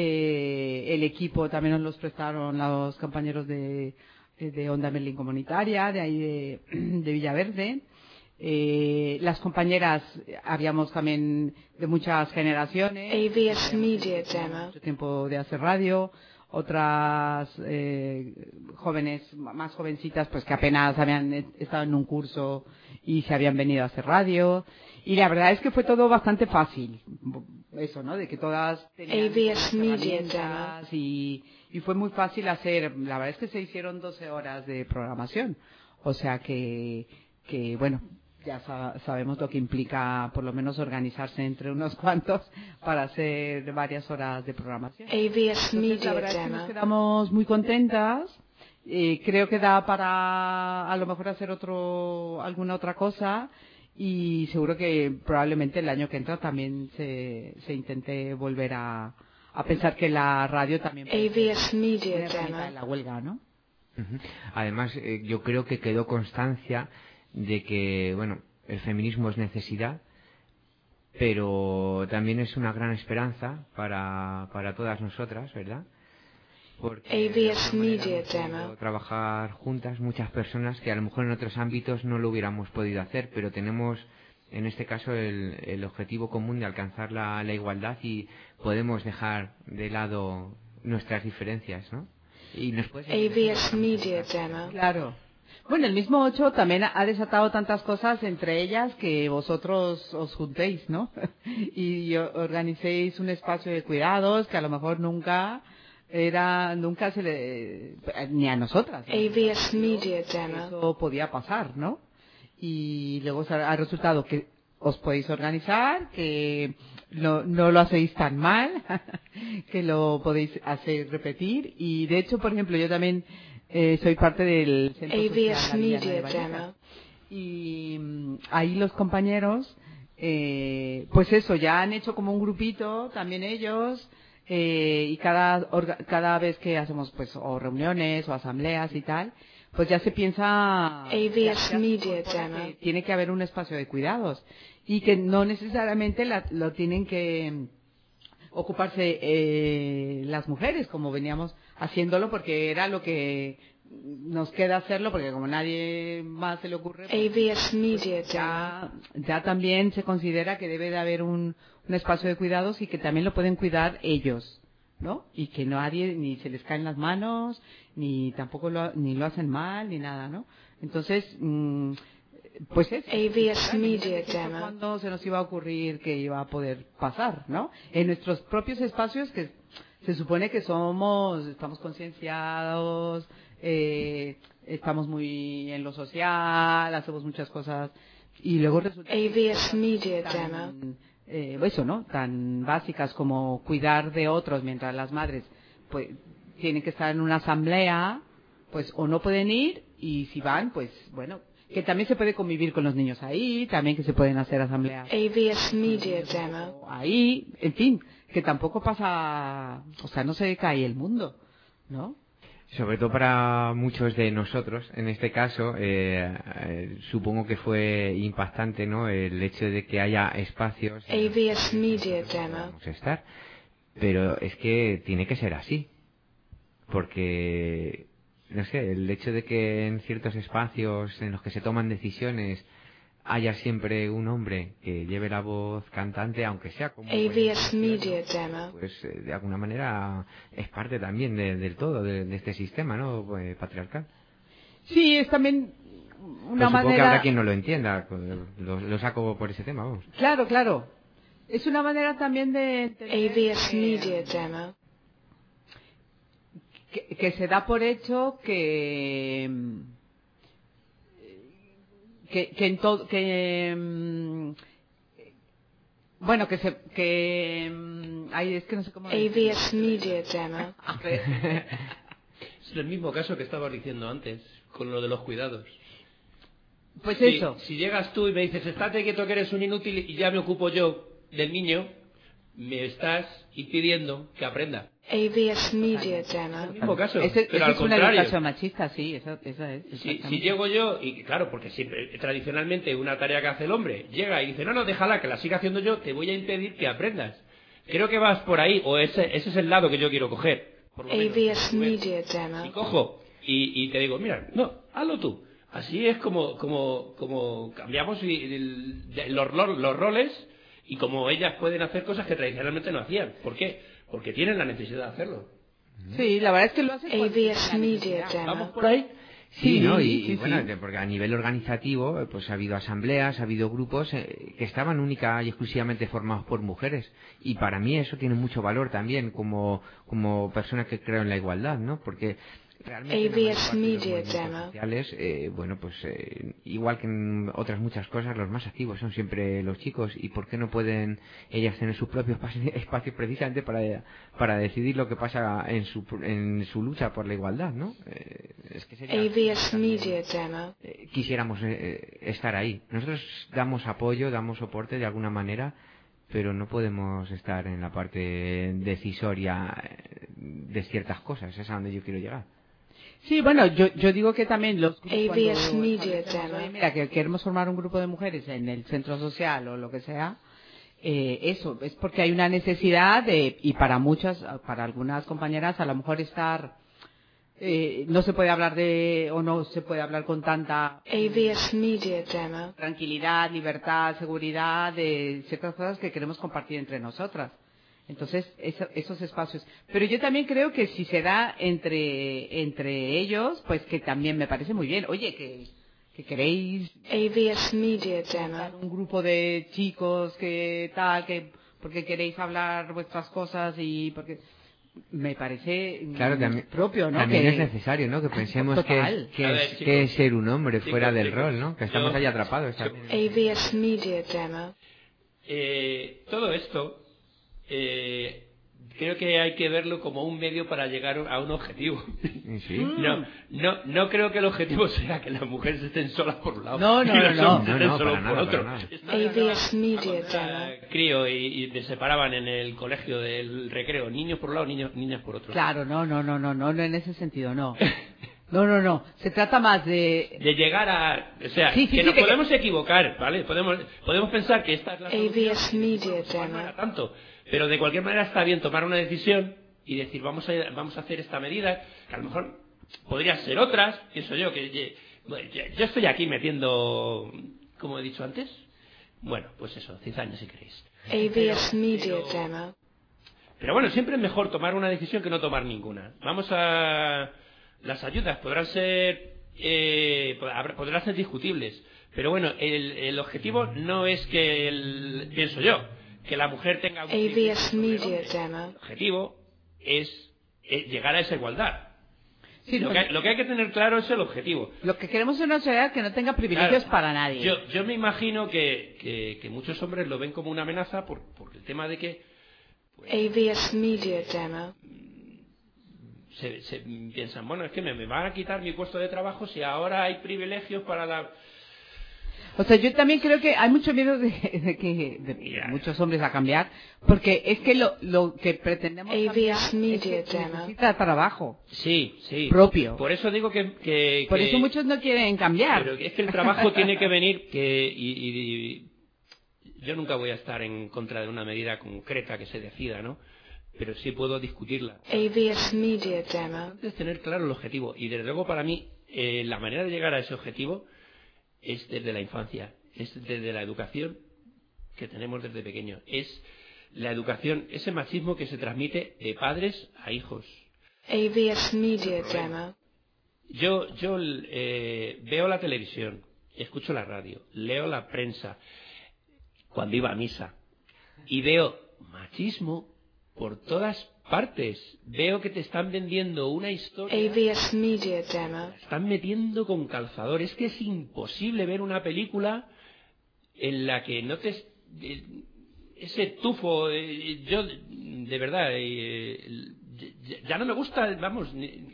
el equipo también nos los prestaron los compañeros de Onda Merlin Comunitaria, de ahí de Villaverde. Las compañeras, habíamos también de muchas generaciones. AVS Media Demo. Mucho tiempo de hacer radio. Otras jóvenes, más jovencitas, pues que apenas habían estado en un curso y se habían venido a hacer radio. Y la verdad es que fue todo bastante fácil. Eso, ¿no? De que todas tenían AVS Media herramientas y fue muy fácil hacer. La verdad es que se hicieron 12 horas de programación. O sea que bueno, ya sabemos lo que implica por lo menos organizarse entre unos cuantos para hacer varias horas de programación. AVS Entonces, la Media verdad es que nos Demo. quedamos muy contentas. Creo que da para a lo mejor hacer alguna otra cosa y seguro que probablemente el año que entra también se intente volver a pensar que la radio también puede AVS Media ser herramienta de Demo. la huelga, ¿no? Ujú. Además, yo creo que quedó constancia de que, bueno, el feminismo es necesidad, pero también es una gran esperanza para todas nosotras, ¿verdad? Porque de AVS alguna manera Media hemos podido Demo. trabajar juntas muchas personas que a lo mejor en otros ámbitos no lo hubiéramos podido hacer, pero tenemos en este caso el objetivo común de alcanzar la igualdad y podemos dejar de lado nuestras diferencias, ¿no? Y nos puede servir de AVS ejemplo para Media nosotras. Demo. Claro. Bueno, el mismo 8 también ha desatado tantas cosas, entre ellas que vosotros os juntéis, ¿no? Y organicéis un espacio de cuidados que a lo mejor nunca se le, ni a nosotras, ¿no? AVS Media Demo. Eso podía pasar, ¿no? Y luego ha resultado que os podéis organizar, que no lo hacéis tan mal, que lo podéis hacer repetir. Y de hecho, por ejemplo, yo también soy parte del Centro AVS Social La Villana de Media Vallecas. Demo. Y ahí los compañeros, pues eso, ya han hecho como un grupito, también ellos, y cada vez que hacemos pues o reuniones o asambleas y tal, pues ya se piensa AVS ya se Media incorpora Demo. que tiene que haber un espacio de cuidados y que no necesariamente lo tienen que ocuparse las mujeres como veníamos haciéndolo porque era lo que nos queda hacerlo porque como nadie más se le ocurre pues, AVS Media Demo. ya también se considera que debe de haber un espacio de cuidados y que también lo pueden cuidar ellos, ¿no? Y que nadie ni se les caen las manos ni tampoco ni lo hacen mal ni nada, ¿no? Entonces pues es AVS Media Demo. cuando se nos iba a ocurrir que iba a poder pasar, ¿no? En nuestros propios espacios que se supone que estamos concienciados, estamos muy en lo social, hacemos muchas cosas y luego resulta AVS Media tan, Demo. eso, ¿no? Tan básicas como cuidar de otros mientras las madres pues tienen que estar en una asamblea, pues o no pueden ir y si van, pues bueno, que también se puede convivir con los niños ahí, también que se pueden hacer asambleas AVS Media Demo. ahí, en fin, que tampoco pasa, o sea, no se cae el mundo, ¿no? Sobre todo para muchos de nosotros, en este caso, supongo que fue impactante, ¿no? El hecho de que haya espacios en los que AVS Media nosotros Demo. podamos estar, pero es que tiene que ser así, porque no sé, el hecho de que en ciertos espacios en los que se toman decisiones haya siempre un hombre que lleve la voz cantante, aunque sea como AVS Media Demo. pues de alguna manera es parte también del todo de este sistema, ¿no? Patriarcal. Sí, es también una Pues supongo que manera... habrá quien no lo entienda, pues, lo saco por ese tema, vamos. Claro, claro. Es una manera también de entender AVS Media Demo. que se da por hecho bueno, ay, es que no sé cómo decirlo. AVS Media Demo. A ver. Es el mismo caso que estabas diciendo antes, con lo de los cuidados. Pues Si- eso. Si llegas tú y me dices, estate quieto que eres un inútil y ya me ocupo yo del niño, me estás impidiendo que aprenda. AVS Media El Demo. mismo caso, Ese pero al es una contrario. educación machista, sí, eso es. Si exactamente. llego yo, y claro, porque siempre, tradicionalmente una tarea que hace el hombre, llega y dice, no, déjala, que la siga haciendo yo, te voy a impedir que aprendas. Creo que vas por ahí, o ese es el lado que yo quiero coger. Por lo menos. AVS Media Si Demo. cojo y te digo, mira, no, hazlo tú. Así es como cambiamos los roles y como ellas pueden hacer cosas que tradicionalmente no hacían. ¿Por qué? Porque tienen la necesidad de hacerlo. Sí, la verdad es que lo hacen cuando tienen ABS la Media necesidad. ¿Vamos Demo. por ahí? Sí, ¿no? Y sí, bueno, sí. porque a nivel organizativo, pues ha habido asambleas, ha habido grupos que estaban única y exclusivamente formados por mujeres. Y para mí eso tiene mucho valor también como persona que creo en la igualdad, ¿no? Porque realmente en la mayor ABS parte de los Media movimientos Demo. sociales, bueno, pues igual que en otras muchas cosas, los más activos son siempre los chicos. ¿Y por qué no pueden ellas tener sus propios espacios precisamente para decidir lo que pasa en su lucha por la igualdad, ¿no? Es que sería ABS también, Media Demo. quisiéramos estar ahí. Nosotros damos apoyo, damos soporte de alguna manera, pero no podemos estar en la parte decisoria de ciertas cosas. Es a donde yo quiero llegar. Sí, bueno, yo digo que también los grupos ABS cuando Media establecemos, Demo. oye, mira, que queremos formar un grupo de mujeres en el centro social o lo que sea, eso, es porque hay una necesidad y para algunas compañeras a lo mejor no se puede hablar o no se puede hablar con tanta ABS Media Demo. tranquilidad, libertad, seguridad de ciertas cosas que queremos compartir entre nosotras. Entonces, esos espacios. Pero yo también creo que si se da entre ellos, pues que también me parece muy bien. Oye, que queréis ABS Media montar Demo. un grupo de chicos porque queréis hablar vuestras cosas y porque me parece Claro, también, propio, ¿no? también Que- es necesario, ¿no? Que pensemos Total. A ver, que es chicos, ser un hombre chicos, fuera del chicos, rol, ¿no? Que estamos yo- ahí atrapados también. ABS Media Demo. Todo esto creo que hay que verlo como un medio para llegar a un objetivo. Sí. No creo que el objetivo sea que las mujeres estén solas por un lado No, no, y los no, hombres estén no, solos para por nada, otro. para nada. ABS Media Era Demo. crío y me separaban en el colegio del recreo, niños por un lado, niñas por otro. Claro, no, en ese sentido, no. No. Se trata más de... De llegar a, o sea, Sí, que nos podemos equivocar, ¿vale? Podemos pensar que esta es la solución, ABS Media igual no Demo. era tanto, pero de cualquier manera está bien tomar una decisión y decir vamos a hacer esta medida, que a lo mejor podrían ser otras, pienso yo, yo estoy aquí metiendo, como he dicho antes, bueno, pues eso, cizaña si queréis. ABS Media Demo. Pero bueno, siempre es mejor tomar una decisión que no tomar ninguna. Las ayudas podrán ser discutibles, pero bueno, el objetivo no es pienso yo, que la mujer tenga un privilegio ABS sobre el Media hombre. Demo. El objetivo es llegar a esa igualdad. Sí, Lo que hay que tener claro es el objetivo. lo que queremos es una sociedad que no tenga privilegios Claro, para nadie. Yo me imagino que muchos hombres lo ven como una amenaza por el tema de que ABS Media Demo. se piensan, bueno, es que me van a quitar mi puesto de trabajo si ahora hay privilegios para la... O sea, yo también creo que hay mucho miedo de Mira. muchos hombres a cambiar, porque es que lo que pretendemos ABS cambiar es Media que Demo. necesita trabajo Sí. propio. Por eso digo que Por eso muchos no quieren cambiar. Pero es que el trabajo tiene que venir y yo nunca voy a estar en contra de una medida concreta que se decida, ¿no? Pero sí puedo discutirla. ABS Media Demo. Es tener claro el objetivo. Y desde luego para mí la manera de llegar a ese objetivo es desde la infancia, es desde la educación que tenemos desde pequeño. Es la educación, ese machismo que se transmite de padres a hijos. ABS Media Demo. Yo veo la televisión, escucho la radio, leo la prensa cuando iba a misa y veo machismo por todas partes. Veo que te están vendiendo una historia, ABS Media Demo. la están metiendo con calzador. Es que es imposible ver una película en la que no te... ese tufo, yo de verdad, ya no me gusta, vamos...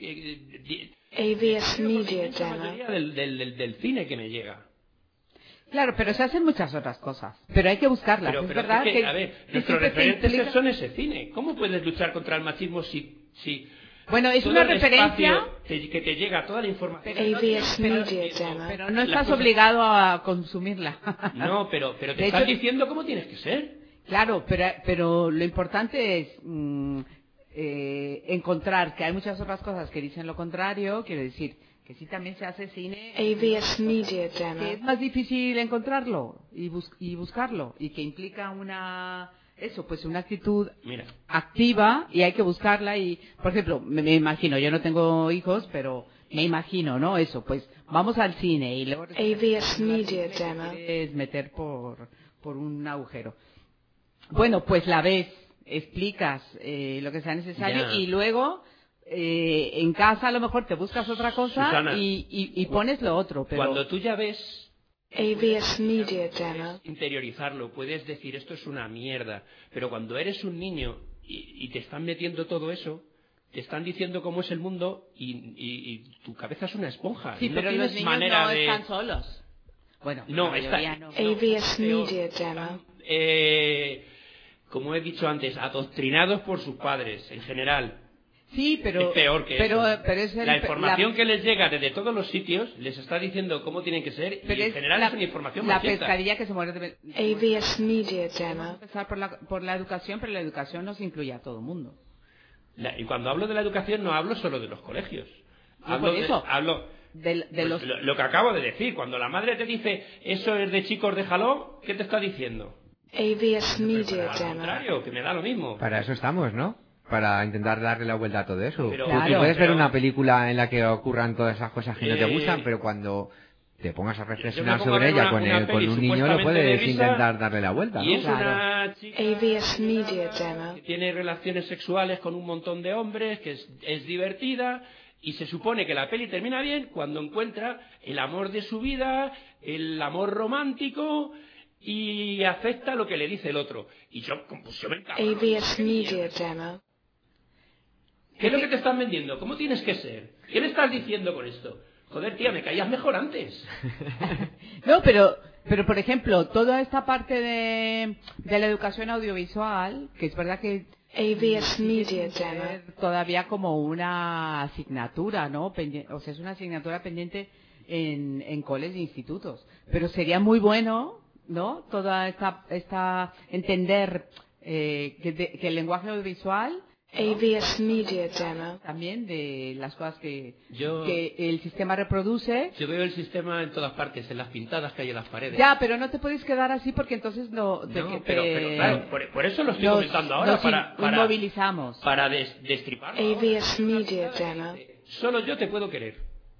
ABS Media la Demo. mayoría del cine que me llega. Claro, pero se hacen muchas otras cosas. Pero hay que buscarlas. Pero es verdad es que, que a ver, que nuestros siempre te referentes implica- son ese cine. ¿Cómo puedes luchar contra el machismo si Bueno, es todo una el referencia, espacio que te llega toda la información? ABS Media Demo. pero no Las estás cosas- obligado a consumirla. No, pero te De están hecho- diciendo cómo tienes que ser. Claro, pero lo importante es encontrar que hay muchas otras cosas que dicen lo contrario, quiero decir que sí también se hace cine, AVS Media que es Demo. más difícil encontrarlo y buscarlo, y que implica pues una actitud Mira, activa, y hay que buscarla. Y por ejemplo, me imagino, yo no tengo hijos, pero me imagino, ¿no? Eso, pues vamos al cine y luego AVS Media Demo. quieres meter por un agujero. Bueno, pues la ves, explicas lo que sea necesario, Ya. y luego en casa a lo mejor te buscas otra cosa, Susana, y pones lo otro. Pero cuando tú ya ves, AVS Media Demo. interiorizarlo, puedes decir esto es una mierda, pero cuando eres un niño y te están metiendo todo eso, te están diciendo cómo es el mundo y tu cabeza es una esponja. sí, no pero tienes los niños manera no de... están solos. Bueno, No, la mayoría está... no. AVS Pero Media están, Demo. como he dicho antes, adoctrinados por sus padres, en general. Sí, pero Es peor que pero eso. es La información que les llega desde todos los sitios les está diciendo cómo tienen que ser, y en general es una información la machista. pescadilla que se muere de... AVS Media Vamos a Demo. empezar por la educación, pero la educación nos incluye a todo el mundo. Y cuando hablo de la educación no hablo solo de los colegios. No, Hablo por eso. hablo De pues los... lo que acabo de decir. Cuando la madre te dice eso es de chicos, déjalo, ¿qué te está diciendo? AVS Media Al Demo. contrario, que me da lo mismo. Para eso estamos, ¿no? Para intentar darle la vuelta a todo eso. Pero- Tú Claro. puedes ver pero- una película en la que ocurran todas esas cosas que no te Eh, gustan, pero cuando te pongas a yo me reflexionar pongo a sobre ver ella una con peli un niño, lo supuestamente de puedes risa, intentar darle la vuelta, Y ¿no? es Claro. una chica AVS Media Demo. que tiene relaciones sexuales con un montón de hombres, que es divertida, y se supone que la peli termina bien cuando encuentra el amor de su vida, el amor romántico, y acepta lo que le dice el otro. Y yo me encabrono. AVS Media Demo. ¿Qué es lo que te están vendiendo? ¿Cómo tienes que ser? ¿Qué le estás diciendo con esto? Joder, tía, me caías mejor antes. No, pero por ejemplo, toda esta parte de la educación audiovisual, que es verdad que AVS Media es Demo. todavía como una asignatura, ¿no? O sea, es una asignatura pendiente en coles e institutos. Pero sería muy bueno, ¿no? Toda esta entender que el lenguaje audiovisual, AVS Media Demo. también de las cosas que Yo el sistema reproduce. veo el sistema en todas partes, en las pintadas que hay en las paredes. Ya, pero no te puedes quedar así porque entonces Pero claro, por eso lo estoy comentando ahora, nos para inmovilizamos. para destriparlo. AVS Media Demo. Solo yo te puedo querer.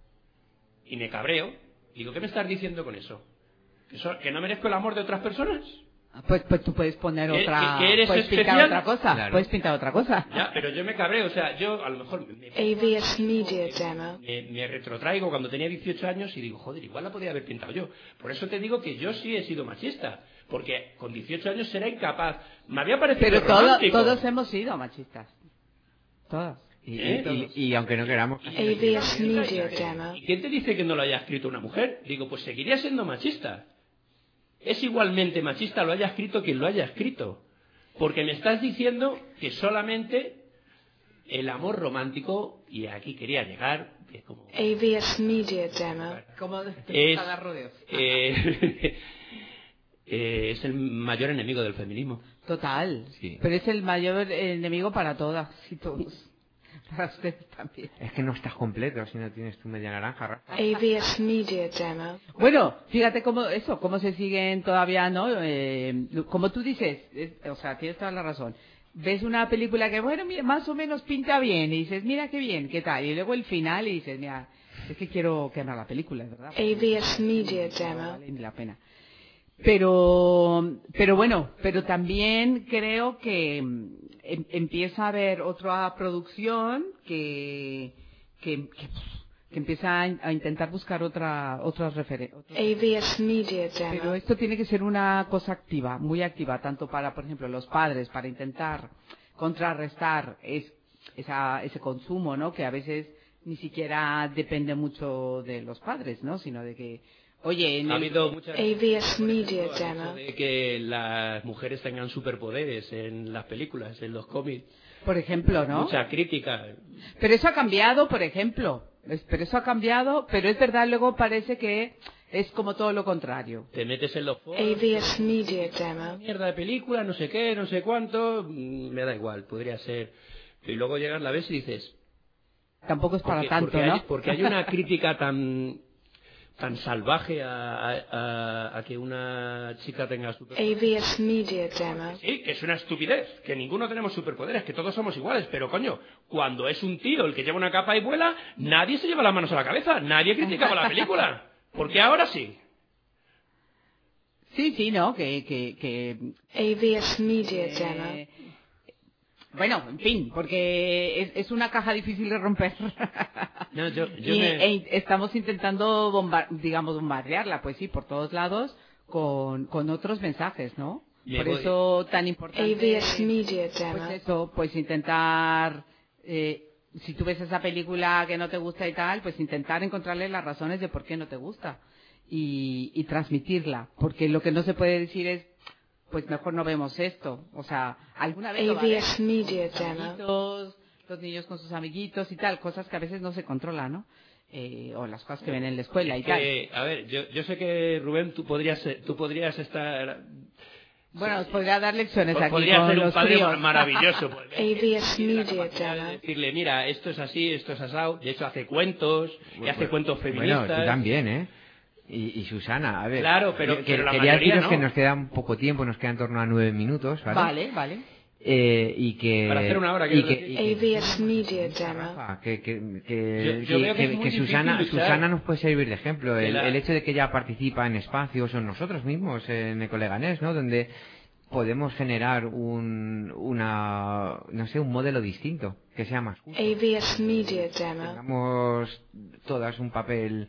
Y me cabreo. Digo, ¿qué me estás diciendo con eso? ¿Que no merezco el amor de otras personas? Pues tú puedes poner ¿Que- otra, que eres puedes pintar especial? otra cosa, Claro. puedes pintar otra cosa. Ya, pero yo me cabreo. O sea, yo a lo mejor AVS Media Demo. me retrotraigo cuando tenía 18 años y digo, joder, igual la podría haber pintado yo. Por eso te digo que yo sí he sido machista. Porque con 18 años será incapaz. Me había parecido Pero romántico. todos hemos sido machistas. Todos. Y aunque no queramos... AVS Media Demo. ¿Y quién te dice que no lo haya escrito una mujer? Digo, pues seguiría siendo machista. Es igualmente machista lo haya escrito quien lo haya escrito. Porque me estás diciendo que solamente el amor romántico, y aquí quería llegar, que es como... AVS Media Demo. ¿Cómo Es, dar rodeos? es el mayor enemigo del feminismo. Total. Sí. Pero es el mayor enemigo para todas y todos. Para ustedes también. Es que no estás completo si no tienes tu media naranja, Rafa. AVS Media Demo. Bueno, fíjate cómo se siguen todavía, ¿no? Como tú dices, o sea, tienes toda la razón. Ves una película que, bueno, mira, más o menos pinta bien, y dices, mira qué bien, qué tal. Y luego el final y dices, mira, es que quiero quemar la película, ¿verdad? AVS Media No Demo. vale ni la pena. Pero bueno, pero también creo que empieza a haber otra producción que empieza a intentar buscar otras referencias. AVS Media Pero Demo. esto tiene que ser una cosa activa, muy activa, tanto para, por ejemplo, los padres, para intentar contrarrestar ese consumo, ¿no? Que a veces ni siquiera depende mucho de los padres, ¿no? Sino de que, oye, Ha habido muchas... AVS Media Eso Demo. de que las mujeres tengan superpoderes en las películas, en los cómics. por ejemplo, ¿no? Mucha crítica. Pero eso ha cambiado, por ejemplo. Pero eso ha cambiado, pero es verdad, luego parece que es como todo lo contrario. Te metes en los foros. AVS Media Demo. Mierda de película, no sé qué, no sé cuánto. Me da igual, podría ser. y luego llegas, la ves y dices... Tampoco es para tanto, ¿no? Porque hay una crítica tan salvaje a que una chica tenga superpoderes. AVS Media Demo. Sí, que es una estupidez, que ninguno tenemos superpoderes, que todos somos iguales, pero coño, cuando es un tío el que lleva una capa y vuela, nadie se lleva las manos a la cabeza, nadie criticaba la película, porque ahora sí. Sí, ¿no? AVS Media Demo. Bueno, en fin, porque es una caja difícil de romper. No, Estamos intentando bombardearla, pues sí, por todos lados, con otros mensajes, ¿no? Por eso tan importante. AVS Media Demo. Pues eso, pues intentar, si tú ves esa película que no te gusta y tal, pues intentar encontrarle las razones de por qué no te gusta y transmitirla, porque lo que no se puede decir es, pues mejor no vemos esto. O sea, alguna vez AVS Media Demo. Los niños con sus amiguitos y tal, cosas que a veces no se controlan, ¿no? O las cosas que ven en la escuela y tal. A ver, yo sé que, Rubén, tú podrías estar... Bueno, os podría dar lecciones aquí podría con ser un los padre críos. maravilloso. AVS Media Demo. Decirle, mira, esto es así, esto es asado. De hecho, hace cuentos, y hace cuentos feministas. Bueno, tú también, ¿eh? Y Susana, a ver, claro, pero la quería mayoría deciros no. que nos queda un poco tiempo, nos queda en torno a 9 minutos, ¿vale? Vale. Y que para hacer una hora AVS Media Demo. Rafa, Yo veo que es muy Susana difícil luchar. Susana nos puede servir de ejemplo. Que El hecho de que ella participa en espacios o nosotros mismos en Ecoleganés, ¿no? Donde podemos generar un modelo distinto que sea más justo. AVS Media Demo. Tengamos todas un papel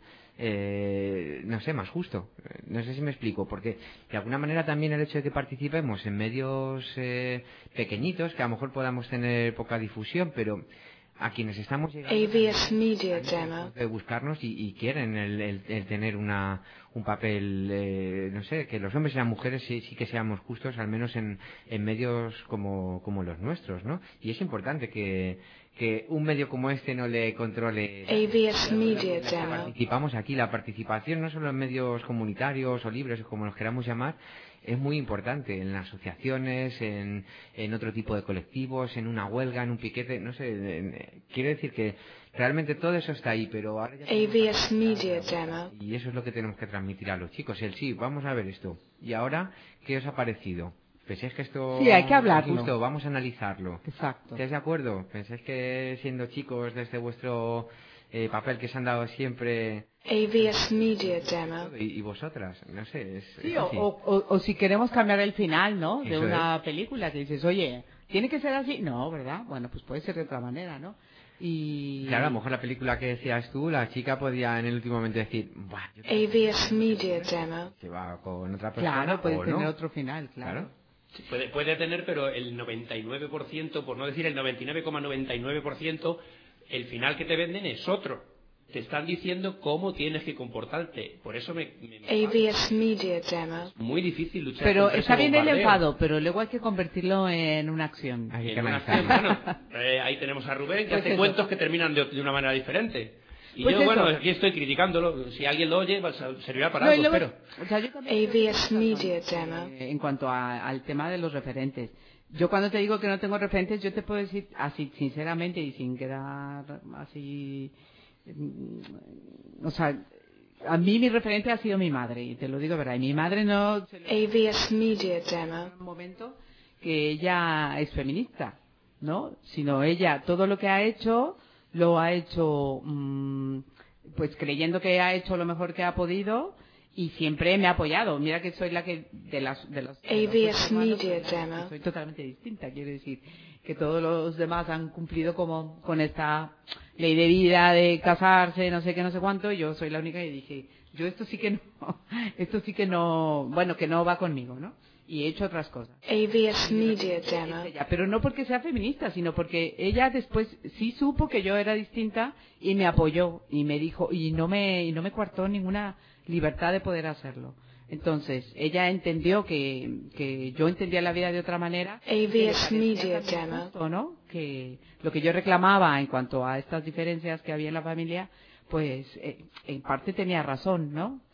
más justo. No sé si me explico, porque de alguna manera también el hecho de que participemos en medios pequeñitos, que a lo mejor podamos tener poca difusión, pero a quienes estamos llegando AVS Media Demo. de buscarnos y quieren el tener un papel, que los hombres y las mujeres sí que seamos justos, al menos en medios como los nuestros, ¿no? Y es importante que un medio como este no le controle. AVS Media Demo. Participamos aquí, la participación no solo en medios comunitarios o libres, o como los queramos llamar, es muy importante en las asociaciones, en otro tipo de colectivos, en una huelga, en un piquete, no sé, quiero decir que realmente todo eso está ahí, pero ahora ya AVS Media Demo. y eso es lo que tenemos que transmitir a los chicos, vamos a ver esto, y ahora, ¿qué os ha parecido? ¿Pensáis que esto Sí, hay que hablarlo. es justo? Vamos a analizarlo. Exacto. ¿Estáis de acuerdo? ¿Pensáis que siendo chicos desde vuestro papel que se han dado siempre... AVS Media Demo. Y vosotras, no sé, Sí, es así. o si queremos cambiar el final, ¿no? De Eso una película que dices, oye, ¿tiene que ser así? No, ¿verdad? Bueno, pues puede ser de otra manera, ¿no? Y... Claro, a lo mejor la película que decías tú, la chica podía en el último momento decir, "Buah, yo creo AVS Media Demo. que va con otra persona", Claro, puede o tener no. otro final, claro. Sí, puede tener, pero el 99%, por no decir el 99,99%, el final que te venden es otro. Te están diciendo cómo tienes que comportarte. Por eso me AVS Media Demo. muy difícil luchar Pero contra está ese bien el bombardeo. enfado, pero luego hay que convertirlo en una acción. Hay que En una analizarlo. acción, bueno, ahí tenemos a Rubén que Pues hace eso. cuentos que terminan de una manera diferente. Y Pues yo, eso. bueno, aquí estoy criticándolo. Si alguien lo oye, servirá para No, y algo, luego- espero. o sea, yo también- AVS Media Demo. En cuanto al tema de los referentes. Yo cuando te digo que no tengo referentes, yo te puedo decir así, sinceramente, y sin quedar así... O sea, a mí mi referente ha sido mi madre, y te lo digo verdad. Y mi madre no... se lo- AVS Media Demo. en un momento que ella es feminista, ¿no? Sino ella, todo lo que ha hecho, lo ha hecho pues creyendo que ha hecho lo mejor que ha podido y siempre me ha apoyado. Mira que soy la que de los AVS hermanos, Media Demo. que soy totalmente distinta, quiero decir que todos los demás han cumplido como con esta ley de vida de casarse, no sé qué, no sé cuánto, y yo soy la única que dije, yo esto sí que no, bueno, que no va conmigo, ¿no? Y he hecho otras cosas. AVS Media Demo. Ella, pero no porque sea feminista, sino porque ella después sí supo que yo era distinta y me apoyó y me dijo y no me coartó ninguna libertad de poder hacerlo. Entonces, ella entendió que yo entendía la vida de otra manera. AVS Media Demo. Justo, ¿no? Que lo que yo reclamaba en cuanto a estas diferencias que había en la familia, pues en parte tenía razón, ¿no?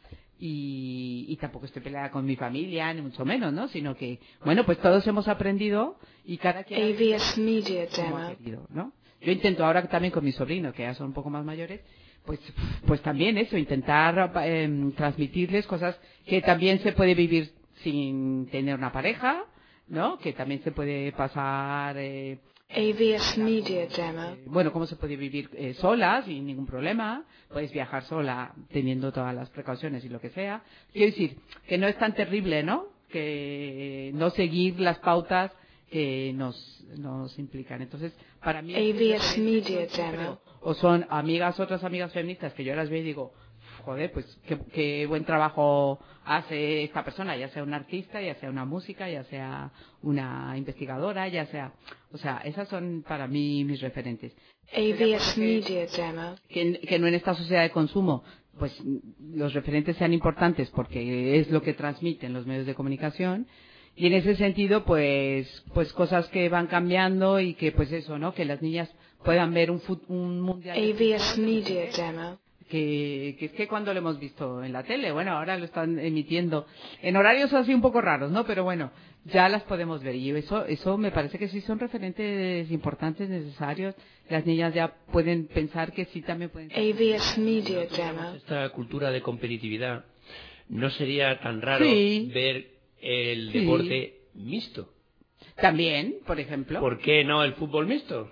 y tampoco estoy peleada con mi familia, ni mucho menos, ¿no? Sino que, bueno, pues todos hemos aprendido y cada quien AVS Media como ha Demo. querido, ¿no? Yo intento ahora también con mis sobrinos, que ya son un poco más mayores, pues también eso, intentar transmitirles cosas que también se puede vivir sin tener una pareja, ¿no? Que también se puede pasar... AVS Media Demo. bueno, cómo se puede vivir sola sin ningún problema, puedes viajar sola teniendo todas las precauciones y lo que sea. Quiero decir, que no es tan terrible, ¿no? Que no seguir las pautas que nos implican. Entonces, para mí... AVS Media Demo. O son otras amigas feministas que yo las veo y digo, joder, pues qué buen trabajo hace esta persona, ya sea una artista, ya sea una música, ya sea una investigadora, ya sea... O sea, esas son para mí mis referentes. AVS Media Demo. Que no en esta sociedad de consumo, pues los referentes sean importantes porque es lo que transmiten los medios de comunicación. Y en ese sentido, pues cosas que van cambiando y que, pues eso, ¿no? Que las niñas puedan ver un mundial. AVS Media Demo. Que es que cuando lo hemos visto en la tele, bueno, ahora lo están emitiendo en horarios así un poco raros, ¿no? Pero bueno, ya las podemos ver y eso me parece que sí son referentes importantes, necesarios. Las niñas ya pueden pensar que sí también pueden. AVS Media Demo. Esta cultura de competitividad, no sería tan raro Sí. ver el Sí. deporte mixto. También, por ejemplo. ¿Por qué no el fútbol mixto?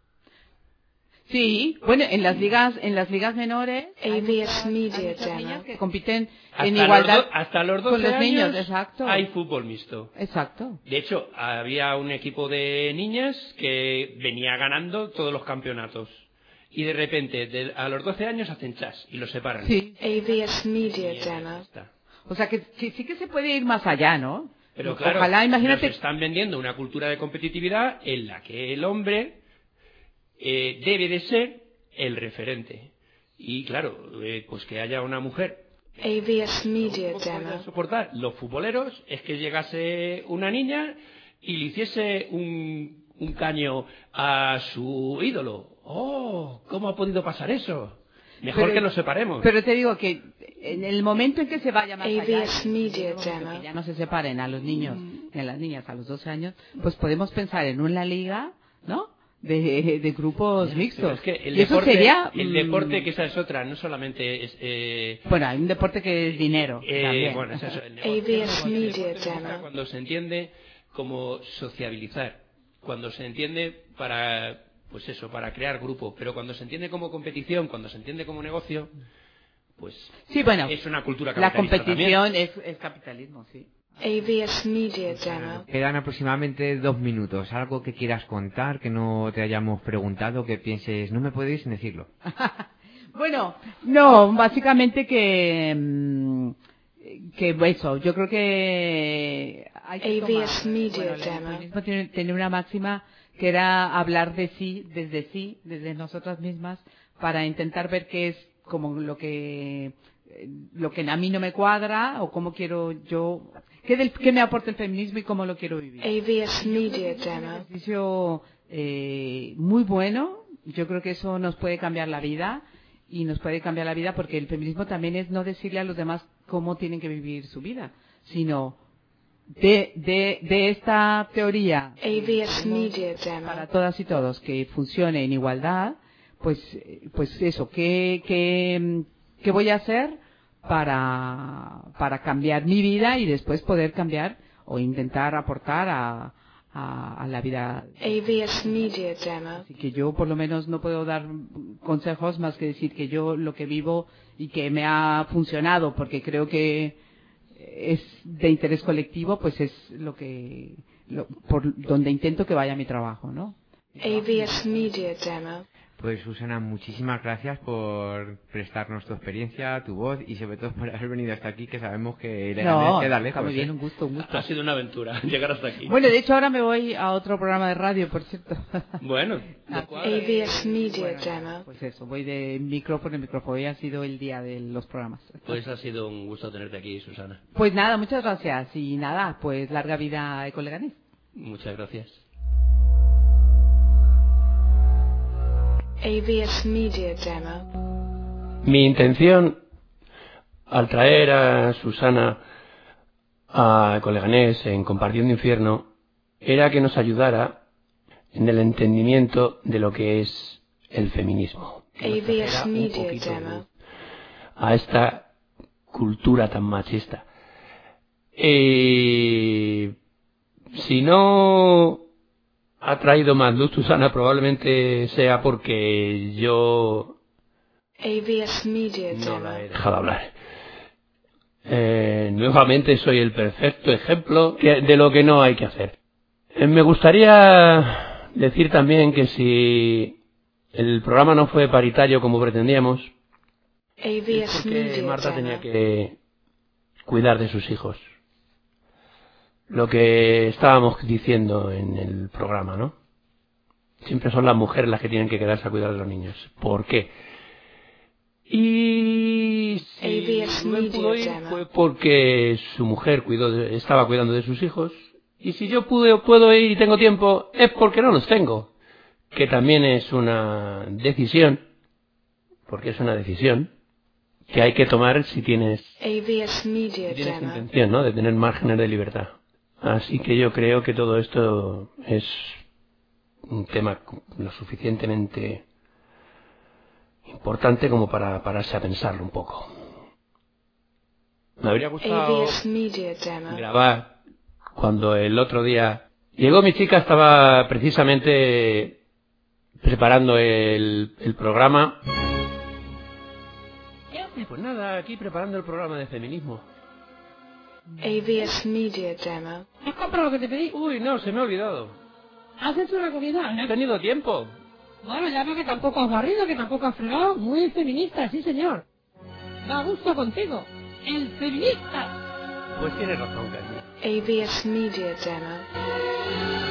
Sí, bueno, en las ligas menores hay AVS Media muchas Demo. niñas que compiten Hasta en igualdad hasta los 12 con los niños, años exacto. hay fútbol mixto. Exacto. De hecho, había un equipo de niñas que venía ganando todos los campeonatos. Y de repente, a los 12 años hacen chas y los separan. Sí. AVS Media Y ya Demo. está. O sea que sí que se puede ir más allá, ¿no? Pero claro, ojalá, imagínate. nos están vendiendo una cultura de competitividad en la que el hombre debe de ser el referente. Y claro, pues que haya una mujer. AVS Media ¿Cómo pueden Demo. soportar los futboleros? Es que llegase una niña y le hiciese un caño a su ídolo. ¡Oh! ¿Cómo ha podido pasar eso? Mejor Pero- que nos separemos. Pero te digo que en el momento en que se vaya más allá, AVS Media que Demo. ya no se separen a los niños ni a las niñas a los 12 años, pues podemos pensar en una liga, ¿no? De grupos Pero mixtos. es que el y eso deporte, sería... el deporte, que esa es otra, no solamente es... bueno, hay un deporte que es dinero. también. bueno, es eso, el AVS el Media deporte se usa Demo. cuando se entiende como sociabilizar, cuando se entiende para, pues eso, para crear grupo, pero cuando se entiende como competición, cuando se entiende como negocio, pues Sí, bueno, es una cultura la capitalista competición es capitalismo, sí. AVS Media Demo. Quedan aproximadamente 2 minutos. ¿Algo que quieras contar, que no te hayamos preguntado, que pienses, no me puedo ir sin decirlo? Bueno, no, básicamente que eso, yo creo que hay que AVS tomar, Media bueno, el Demo. feminismo tiene una máxima que era hablar de sí, desde nosotras mismas, para intentar ver qué es como lo que a mí no me cuadra o cómo quiero yo, qué me aporta el feminismo y cómo lo quiero vivir. AVS Media Un Demo. ejercicio muy bueno. Yo creo que eso nos puede cambiar la vida y nos puede cambiar la vida porque el feminismo también es no decirle a los demás cómo tienen que vivir su vida, sino de esta teoría AVS Media para Demo. todas y todos que funcione en igualdad, pues eso, ¿qué voy a hacer para cambiar mi vida y después poder cambiar o intentar aportar a la vida? AVS Media Demo. Así que yo por lo menos no puedo dar consejos más que decir que yo lo que vivo y que me ha funcionado porque creo que es de interés colectivo, pues es por donde intento que vaya mi trabajo, ¿no? AVS Media Demo. Pues Susana, muchísimas gracias por prestarnos tu experiencia, tu voz y sobre todo por haber venido hasta aquí, que sabemos que No, queda está lejos. muy bien, un gusto. Ha sido una aventura llegar hasta aquí. Bueno, de hecho ahora me voy a otro programa de radio, por cierto. Bueno, Ah, AVS Media Bueno, Demo. pues eso, voy de micrófono en micrófono. Hoy ha sido el día de los programas. pues ha sido un gusto tenerte aquí, Susana. Pues nada, muchas gracias. Y nada, pues larga vida a Ecoleganés. Muchas gracias. AVS Media Demo. Mi intención al traer a Susana a Ecoleganés en Compartiendo Infierno era que nos ayudara en el entendimiento de lo que es el feminismo. Que nos AVS trajera un Media poquito de Demo. luz a esta cultura tan machista. Si no ha traído más luz Susana, probablemente sea porque yo AVS Media no la he Demo. dejado hablar. Nuevamente soy el perfecto ejemplo de lo que no hay que hacer. Me gustaría decir también que si el programa no fue paritario como pretendíamos, es AVS porque Media Marta tenía Demo. que cuidar de sus hijos. Lo que estábamos diciendo en el programa, ¿no? Siempre son las mujeres las que tienen que quedarse a cuidar de los niños. ¿Por qué? Y si AVS Rubén pudo Media ir Demo. fue porque su mujer estaba cuidando de sus hijos. Y si yo puedo ir y tengo tiempo, es porque no los tengo. Que también es una decisión, porque es una decisión que hay que tomar si tienes AVS Media Demo. intención, ¿no?, de tener márgenes de libertad. Así que yo creo que todo esto es un tema lo suficientemente importante como para pararse a pensarlo un poco. Me habría gustado AVS Media Demo. grabar cuando el otro día llegó mi chica, estaba precisamente preparando el programa. Pues nada, aquí preparando el programa de feminismo. AVS Media Demo. ¿Has comprado lo que te pedí? Uy, no, se me ha olvidado. ¿Has hecho la comida? No he tenido tiempo. Bueno, ya veo que tampoco has barrido, que tampoco has fregado. Muy feminista, sí señor. Da gusto contigo. El feminista. Pues tienes razón, Carmen. AVS Media Demo.